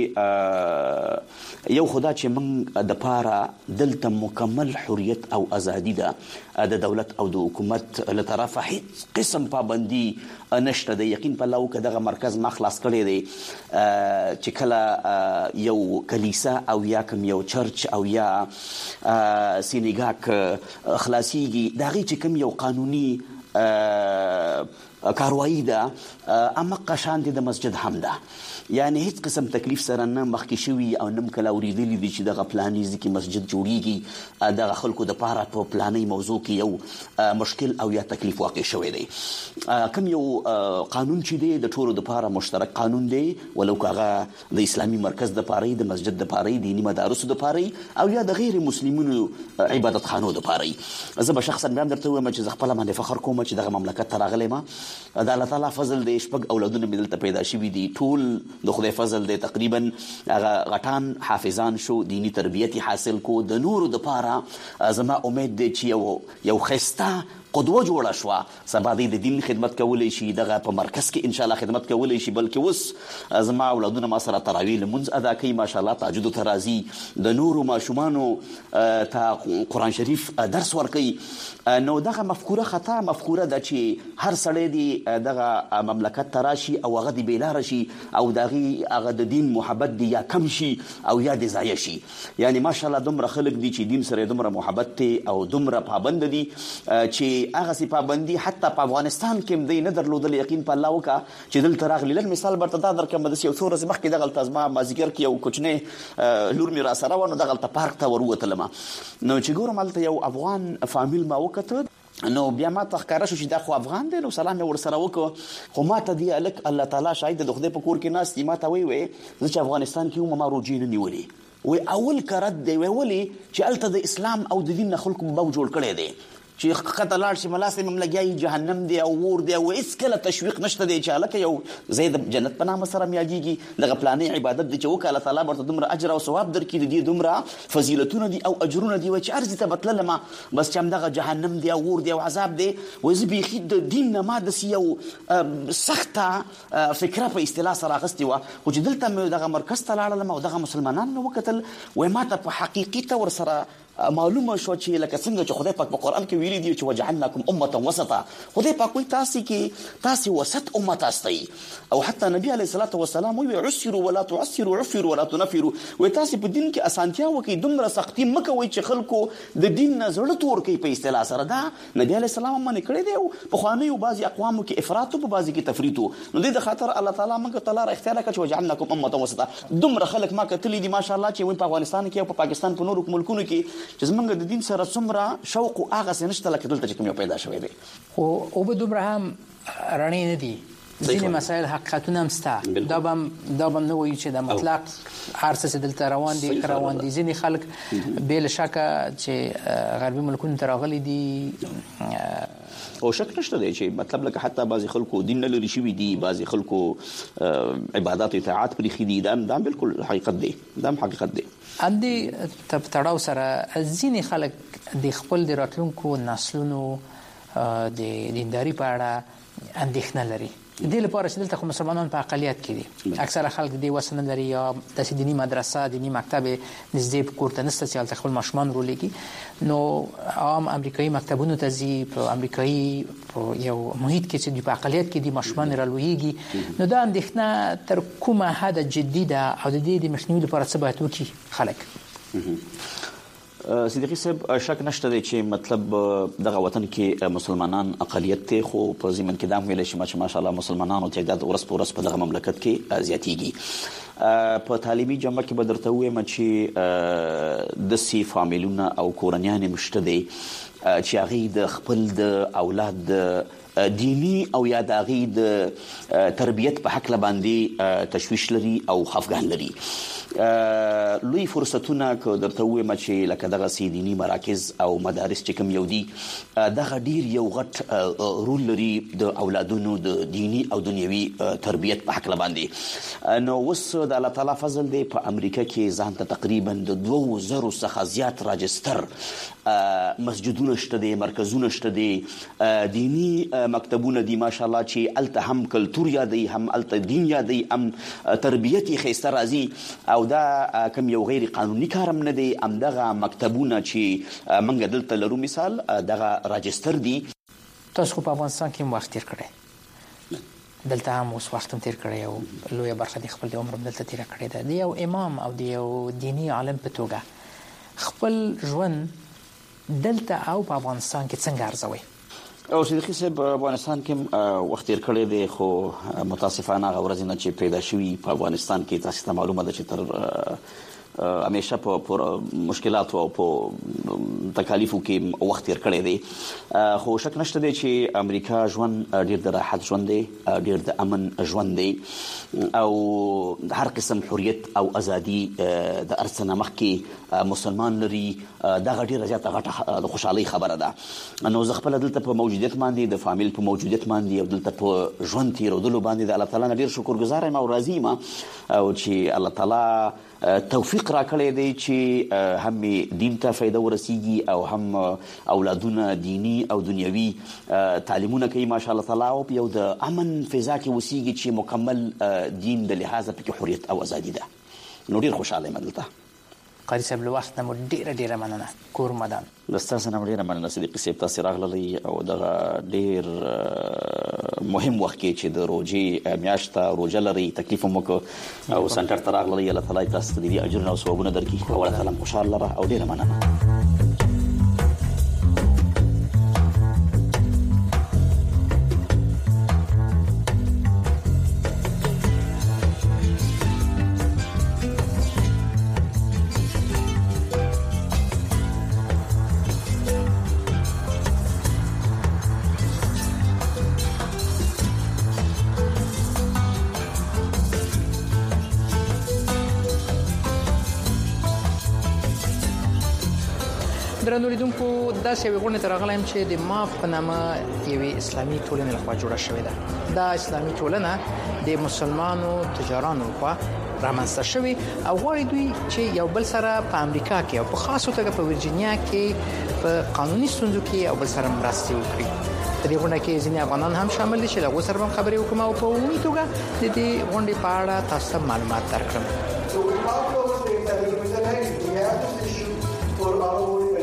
[SPEAKER 22] چې یو خدا چې موږ د پاره دلته مکمل حریت او ازادي ده د دولت او د حکومت له طرفه، هیڅ قسم پابندي نشته ده. یقین په الله دغه مرکز ما خلاص کړی دی چې کله یو کلیسا او یا کوم یو چرچ او یا سینګاک خلاصيږي، دغه چې کوم یو قانوني کاروایی ده اما قشان دي د مسجد هم ده، یعنی هیڅ قسم تکلیف سره نه مخکې شوي او نم کله اوریدلی دي چې دغه پلاني ځکه مسجد جوړیږي، دغه خلکو د پاره په پلاني موضوع کې یو مشکل او یا تکلیف واقع شوی دی. کوم یو قانون چې دی د ټولو د پاره مشترک قانون دی، ولو هغه د اسلامي مرکز د پاره، د مسجد د پاره، دینی مدارس د پاره او یا د غیر مسلمانو عبادت خانو د پاره. زه به شخصا بیا درته وایم چې خپل باندې فخر کوم چې دغه مملکت ته راغلی ما. د الله تعالی فضل دی، شپږ اولادونه مې دلته پیدا شوي دي، ټول د خدای فضل دی، تقریبا هغه غټان حافظان شو، دینی تربیت حاصل کو. د نورو د پاره زما امید دی چې یو خسته قدوه جوړه شو، سبا د دین خدمت کولای شي، دغه په مرکز کې ان شاء الله خدمت کولای شي، بلکې اوس زما اولادونه ما سره تراویح لمونځ ادا کوي، ماشاءالله تهجد ته راځي، د نورو ماشومانو ته قرآن شریف درس ورکوي. نو دغه مفکوره خطا مفکوره ده چې هر سړی دی دغه مملکت ته راشي او هغه دی بیلاره شي او هغه د دین محبت دی یا کم شي او یا دی ضایع شي. یعنی ماشاءالله دومره خلک دي چې دین سره دومره محبت دی او دومره پابند دي چې هغه سي پابندي حتی په افغانستان کې دی نه درلودل. یقین په الله وکا چې دلته راغلی. لن مثال برته دا درکم د یو څو ورځې مخکې دغه تزما مازیګر کې یو کوچنی لور می را سره ونه دغه پارک ته وروتلم، نو چې ګورم هلته یو افغان فامیل ما وکړ، نو بیا ما ته ښکاره شو چې دا خو افغان دی، نو سلام یې ورسره وکړ، خو ما ته دی هلک الله تعالی شاهد د خدای په کور کې ناست دي، ما ته ویې زه چې افغانستان کې وم ما روجې نه نیولې، وی اول کرت دی، وی ولې چې هلته د اسلام او د دین نه خلکو بو جوړ کړی دی چې خطه لاړ شي ملاسې مملګیای جهنم دی او ور دی او هیڅ کله تشویق نشته دی چې هلکه یو ځای د جنت په نامه سره میاږي، دغه پلانې عبادت دی چې وکړه الله تعالی ورته دومره اجر او ثواب درکړي، د دې دومره فضیلتونه دي او اجرونه دي، چې ارزي ته بتللم بس چې همدغه جهنم دی او ور دی او عذاب دی، وایي زه بیخي د دین نه ما داسې یو سخته فکره په اصطلاح سره اخیستې وه، خو چې دلته مې دغه مرکز ته لاړلم او دغه مسلمانان مې وکتل، وایي ما ته په حقیقي طور سره معلومه شو چې لکه څنګه چې خدای پاک په قران کې ویلي دی چې وجعلناکم امه وسطا خدای پاک وایي تاسو وسط امه تاسو او حتی نبی علیه الصلاۃ والسلام وی عسروا ولا تعسروا عفروا ولا تنفروا وای تاسو په دین کې اسانتیا وکي دومره سختي مکه وای چې خلکو د دین نه زړه تور کوي په اصطلاح سره دا نبی علیه السلام باندې کړی دی په خوانیو بعضی اقوامو کې افراط او په بعضی کې تفریط نو د خاطر الله تعالی موږ ته لار اختیار کړ چې وجعلناکم امه وسطا دومره خلک ما کتلې دي ماشاءالله چې وای په افغانستان کې او په پاکستان په نورو ملکونو کې چې زمونږ د دین سره څومره شوق او هغه سنشته لکه دلته چې کوم یو پیدا شوی دی
[SPEAKER 16] او به دومره هم رڼې نه دي ځینې مسایل حقیقتونه هم شته دا به نه وایي چې د مطلق هر څه دلته روان دي ځینې خلک بې له شکه چې غربي ملکونو ته راغلي دي
[SPEAKER 22] او شک نشته دی چې مطلب لکه حتی بعضی خلکو دین نه لري شوي دي بعضی خلکو عبادت او اطاعت پرېښي دي دا بالکل حقیقت دی دا حقیقت دی
[SPEAKER 16] اندې تړاو سره ځینې خلک د خپل د راتلونکو نسلونو د دینداري په اړه اندېښنه لري د دې لپاره چې دلته مسلمانان په اقلیت کې دي اکثره خلک د وسنه لري یا د دینی مدرسه دینی مکتب نږدې په کور ته نشته چې خپل ماشومان رولېږي نو عام امریکایي مکتبونو ته ځي په امریکایي یو محیط کې چې په اقلیت کې دي ماشومان رالویږي نو دا اندېښنه تر کومه حد جدي ده او د دې د مخنیوي لپاره څه باید وکړي خلک
[SPEAKER 22] صدیقی صاحب شک نشته دی چې مطلب دغه وطن کې مسلمانان اقلیت ته خو په ضمن کې دا ویل شي چې ماشاءالله مسلمانانو تعداد ورځ په ورځ په دغه مملکت کې زیاتیږي په تعلیمي جامعه کې به درته وایم چې د سی فامیلونه او کورنیان مشته دي چې هغه د خپل د اولاد دینی او یا د هغې د تربیت په حق باندې تشویش لري او خفګان لري لوی فرصتونه که درته ووایم چې لکه دغسې دینی مراکز او مدارس چې کوم یو دي دغه ډیر یو غټ رول لري د اولادونو د دینی او دنیوي تربیت په حق باندې نو اوس د الله تعالی فضل دی په امریکا کې ځان ته تقریبا د 2000 څخه زیات راجستر مسجدونه شته دي مرکزونه شته دي دینی مکتبونه دي ماشاءالله چې الته هم کلتور یادي هم الته دین یادي هم تربیت یې خسته راځي او دا کوم یو غیر قانوني کارم نه دی هم دغه مکتبونه چې منګ دلته لرو مثال دغه راجستر دي
[SPEAKER 16] تاسو په افغانستان کې وخت تیر کړی دلته هم اوس وخت تیر کړی او لوی برخه د خپل عمر دلته تیر کړی ده د یو امام او د یو دینی عالم په توګه خپل ژوند دلته او په افغانستان کې څنګه ارزوي
[SPEAKER 22] او صدیقی صاحب افغانستان کې وخت تیر کړی دی خو متاسفانه هغه ورځې نه چې پیدا شوي په افغانستان کې تاسو ته معلومه ده چې تر همیشه په مشکلاتو او په تکالیفو کې وخت تیر کړی دی خو شک نشته دی چې امریکا ژوند ډیر د راحت ژوند دی ډیر د امن ژوند دی او د هر قسم حریت او ازادي د ارسنه مخکې مسلمان لري دغه ډیره زیاته غټه د خوشحالي خبره ده نو زه خپل دلته په موجودیت باندې د فامیل په موجودیت باندې او دلته په ژوند تیرودلو باندې د الله تعالی ډیر شکرګزار یم او راضي یم او چې الله تعالی توفیق را کړی دی چې هم دین ته فایده ورسیږي او هم اولادونه دینی او دنیوي تعلیمونه کوي ماشاءالله تعالی او یو د امن فضا کې وسیږي چې مکمل دین د لحاظه پکې حریت او ازادي ده نو ډیر خوشاله یم دلته
[SPEAKER 16] قاری صاحب له وخت نه مو ډیره مننه کور مدان
[SPEAKER 22] لستاسو نه ډیره مننه صدیقي صاحب تاسو راغللی او دغه ډیر مهم وخت کې چې د روزي میاشته روزه لري تکلیف مو کو او سنټر ته راغللی الله تعالی تاسو ته دې اجر او ثوابونه درکړي او الله تعالی خوشاله را او ډیره مننه
[SPEAKER 16] درنو لیدونکو داسې یو غونډه ترغلم چې د ماف په نامه یوې اسلامي ټولنې لخوا جوړه شوې ده دا اسلامي ټولنه د مسلمانانو تجارانو لخوا رامنځته شوې او غواړي دوی چې یو بل سره په امریکا کې او په خاصو توګه په ورجینیا کې په قانوني ستونزو کې او بل سره مرسته وکړي په دې غونډه کې ځینې افغانان هم شامل دي چې له سره هم خبرې وکړم او په عمومي توګه د دې غونډې په اړه تاسو ته معلومات درکړم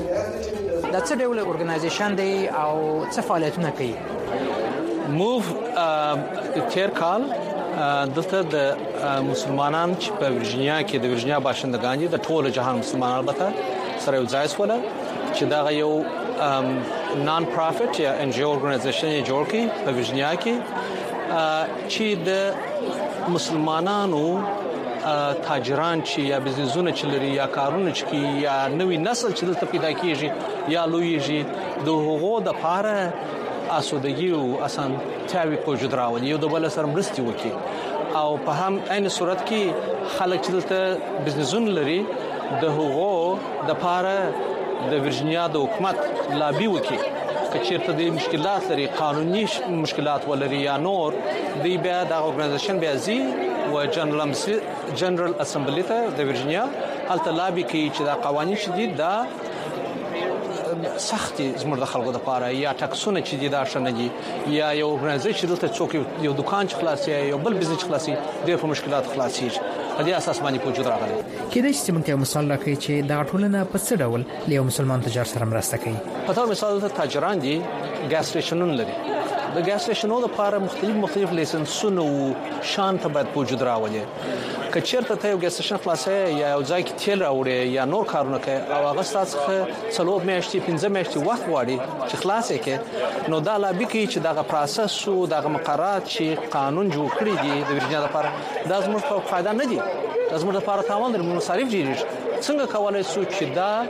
[SPEAKER 16] د څه ډول اورګنایزیشن دی او څه فعالیتونه کوي؟
[SPEAKER 7] موو تیر کال دلته د مسلمانان چې په ورجینیا کې د ورجینیا باشندگان دي د ټول جهان مسلمانان البته سره یو ځای سول چې دا یو نان پروفټ یا ان جی او اورګنایزیشن جوړ کړي په ورجینیا کې چې د مسلمانانو تاجران چې یا بزنسونه چې لري یا کارونه چې یا نوې نسل چې دلته پیدا کیږي یا لویږي د هغو د پاره اسودګي او اسانتیاوي کوجد راولي یو د بل سره مرستي وکي او په هم عین صورت کې خلک چې دلته بزنسونه لري د هغو د پاره د ورجینیا د حکومت لابي وکي کچېرته د مشکلات لري قانوني مشکلات ولري یا نور دی بیا د اورګنایزیشن بیا زی و جنرال اسمبلی ته د ورجینیا هلته لابي کوي چې دا قوانين شدید دا سختي زموږ د خلکو لپاره یا ټاکسونه چې دا شنه دي یا یو اورګنایزیشن دلته څوک یو دکان چې خلاصي یو بل بزنس خلاصي د مشکلات خلاصي په دې اساس باندې وجود راغلی
[SPEAKER 16] کله چې موږ یو مثال راکړي چې دا ټولنه په څه ډول یو مسلمان تجار سره مرسته کوي.
[SPEAKER 7] په تور مثال ته تاجران دي ګاز سټیشنونه لري د ګاز سټیشنونو لپاره مختلف لیسنسونه او شان ته باید وجود راولي کچېرته ته یو ګاز سټیشن خلاصي یا یو ځای کې تیل راوړي یا نور کارونه کوي او هغه ستاسو څلور میاشتې 15 میاشتې وخت غواړي چې خلاصې کې نو دا لا به کې چې دغه پروسس او دغه مقررات چې قانون جوړ کړی دي د ورجینیا لپاره دا زموږ په فائدہ نه دي دا زموږ لپاره تاوان لري مصارف ډیریږي څنګه کولای شو چې دا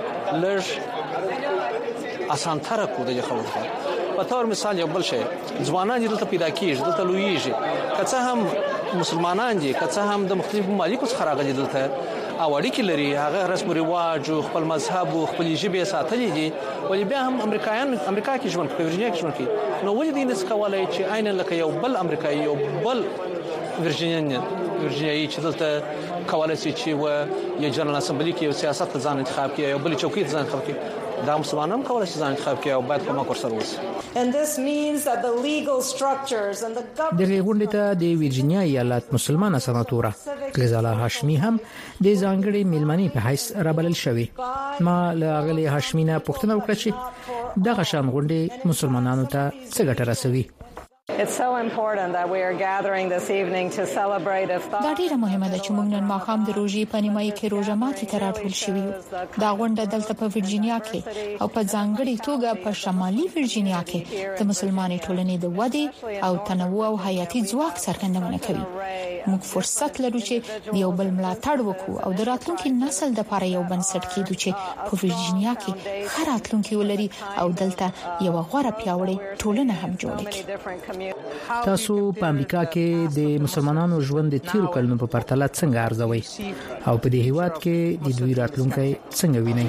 [SPEAKER 7] لږ اسانتره کو د خلکو په تور مثال یو بل شی ځوانان دلته پیدا کیږي دلته لویږي که څه هم مسلمانان دي که څه هم د مختلفو ممالکو څخه راغلي دلته او اړیکې لري هغه رسم او رواج او خپل مذهب او خپل ژبه ساتلې دي ولې بیا هم امریکا کې ژوند کوي ورجینیا کې ژوند کوي نو ولې دې نس کولای چې عین لکه یو بل امریکایي یو بل ورجینیایي چې دلته کولای شي چې و یا جنرال اسمبلی کې یو سیاست ځان انتخاب کړي یو بل چوکۍ ځان انتخاب کړي دا مسلمانان کولای شي ځان انتخاب کړي او باید کومه کورسره وسی
[SPEAKER 9] And this means that the legal structures and the
[SPEAKER 16] د غونډې ته د ورجینیا ایالت مسلمانه سناتوره غزاله هاشمي هم د ځانګړي میلمنې په حیث رابلل شوې ما لاغلي هاشمینا پوښتنه وکړه چې دغه شان غونډې مسلمانانو ته څه ګټه رسوي.
[SPEAKER 9] It's so important that we are gathering this evening to celebrate iftar.
[SPEAKER 23] دا ډیره مهمه ده چې موږ نن ماښام د روزي په نیمایي کې روزه ماتي ته راټول شوي یو. دا غونډه دلته په ورجینیا کې او په ځانګړي توګه په شمالي ورجینیا کې د مسلمانې ټولنې د ودې او تنوع او حیاتي ځواک څرګندونه کوي. موږ فرصت لرو چې یو بل ملاتړ وکړو او د راتلونکي نسل لپاره یو بنسټ کېدو چې په ورجینیا کې ښه راتلونکي ولري او دلته یو غوړه پیاوړې ټولنه هم جوړه کړي.
[SPEAKER 16] تاسو په امریکا کې د مسلمانانو ژوند د تیرو کلونو په پرتله څنګه ارزوي او په دې هیواد کې د دوی راتلونکي څنګه وینئ؟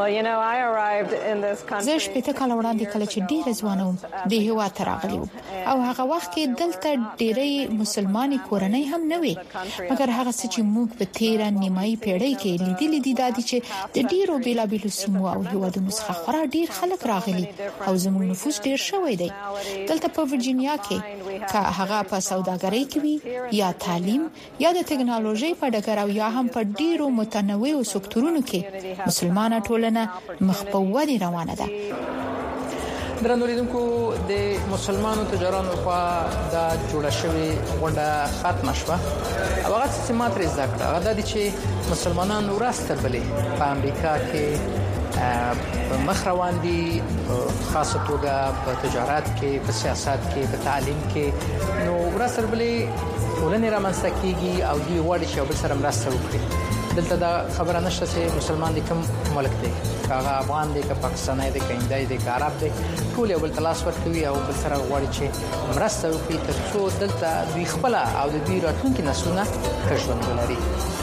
[SPEAKER 23] زه شپږ کال وړاندې کله چې ډېر ځوان وم د هیواد ته راغلی وم او هغه وخت کې دلته ډېرې مسلمانې کورنۍ هم نه وي مګر هغه څه چې موږ په تیره نیمایي پیړۍ کې لیدلې دي دا دي چې د ډېرو بیلابیلو سیمو او هیوادونو څخه خورا ډېر خلک راغلي او زموږ نفوس ډېر شوی دی. دلته په ورجینیا کې که هغه په سوداګرۍ کې وي یا تعلیم یا د ټکنالوژي په ډګر او یا هم په ډېرو متنوعو سکتورونو کې مسلمانه ټولنه مخ په ودې روانه ده.
[SPEAKER 16] درنوریدونکو د مسلمانانو تجارانو په د جوړه شوی غونډه ختم شوه او هغه چې ماتري ذکر هغه د چې مسلمانانو ورسته بلې په امریکا کې مخ روان دي خاصه توګه په تجارت کې په سیاست کې په تعلیم کې نو ورسره بلې ټولنې رامنځته کیږي او دوی غواړي چې بل سره مرسته وکړي. دلته دا خبره نشته چې مسلمان دي کوم ملک دی هغه افغان دی که پاکستاني دی که هندي دی که عرب دی ټول یو بل تلاش ورکوي او بل سره غواړي چې مرسته وکړي ترڅو دلته دوی خپل او د دوی راتلونکي نسلونه ښه ژوند ولري.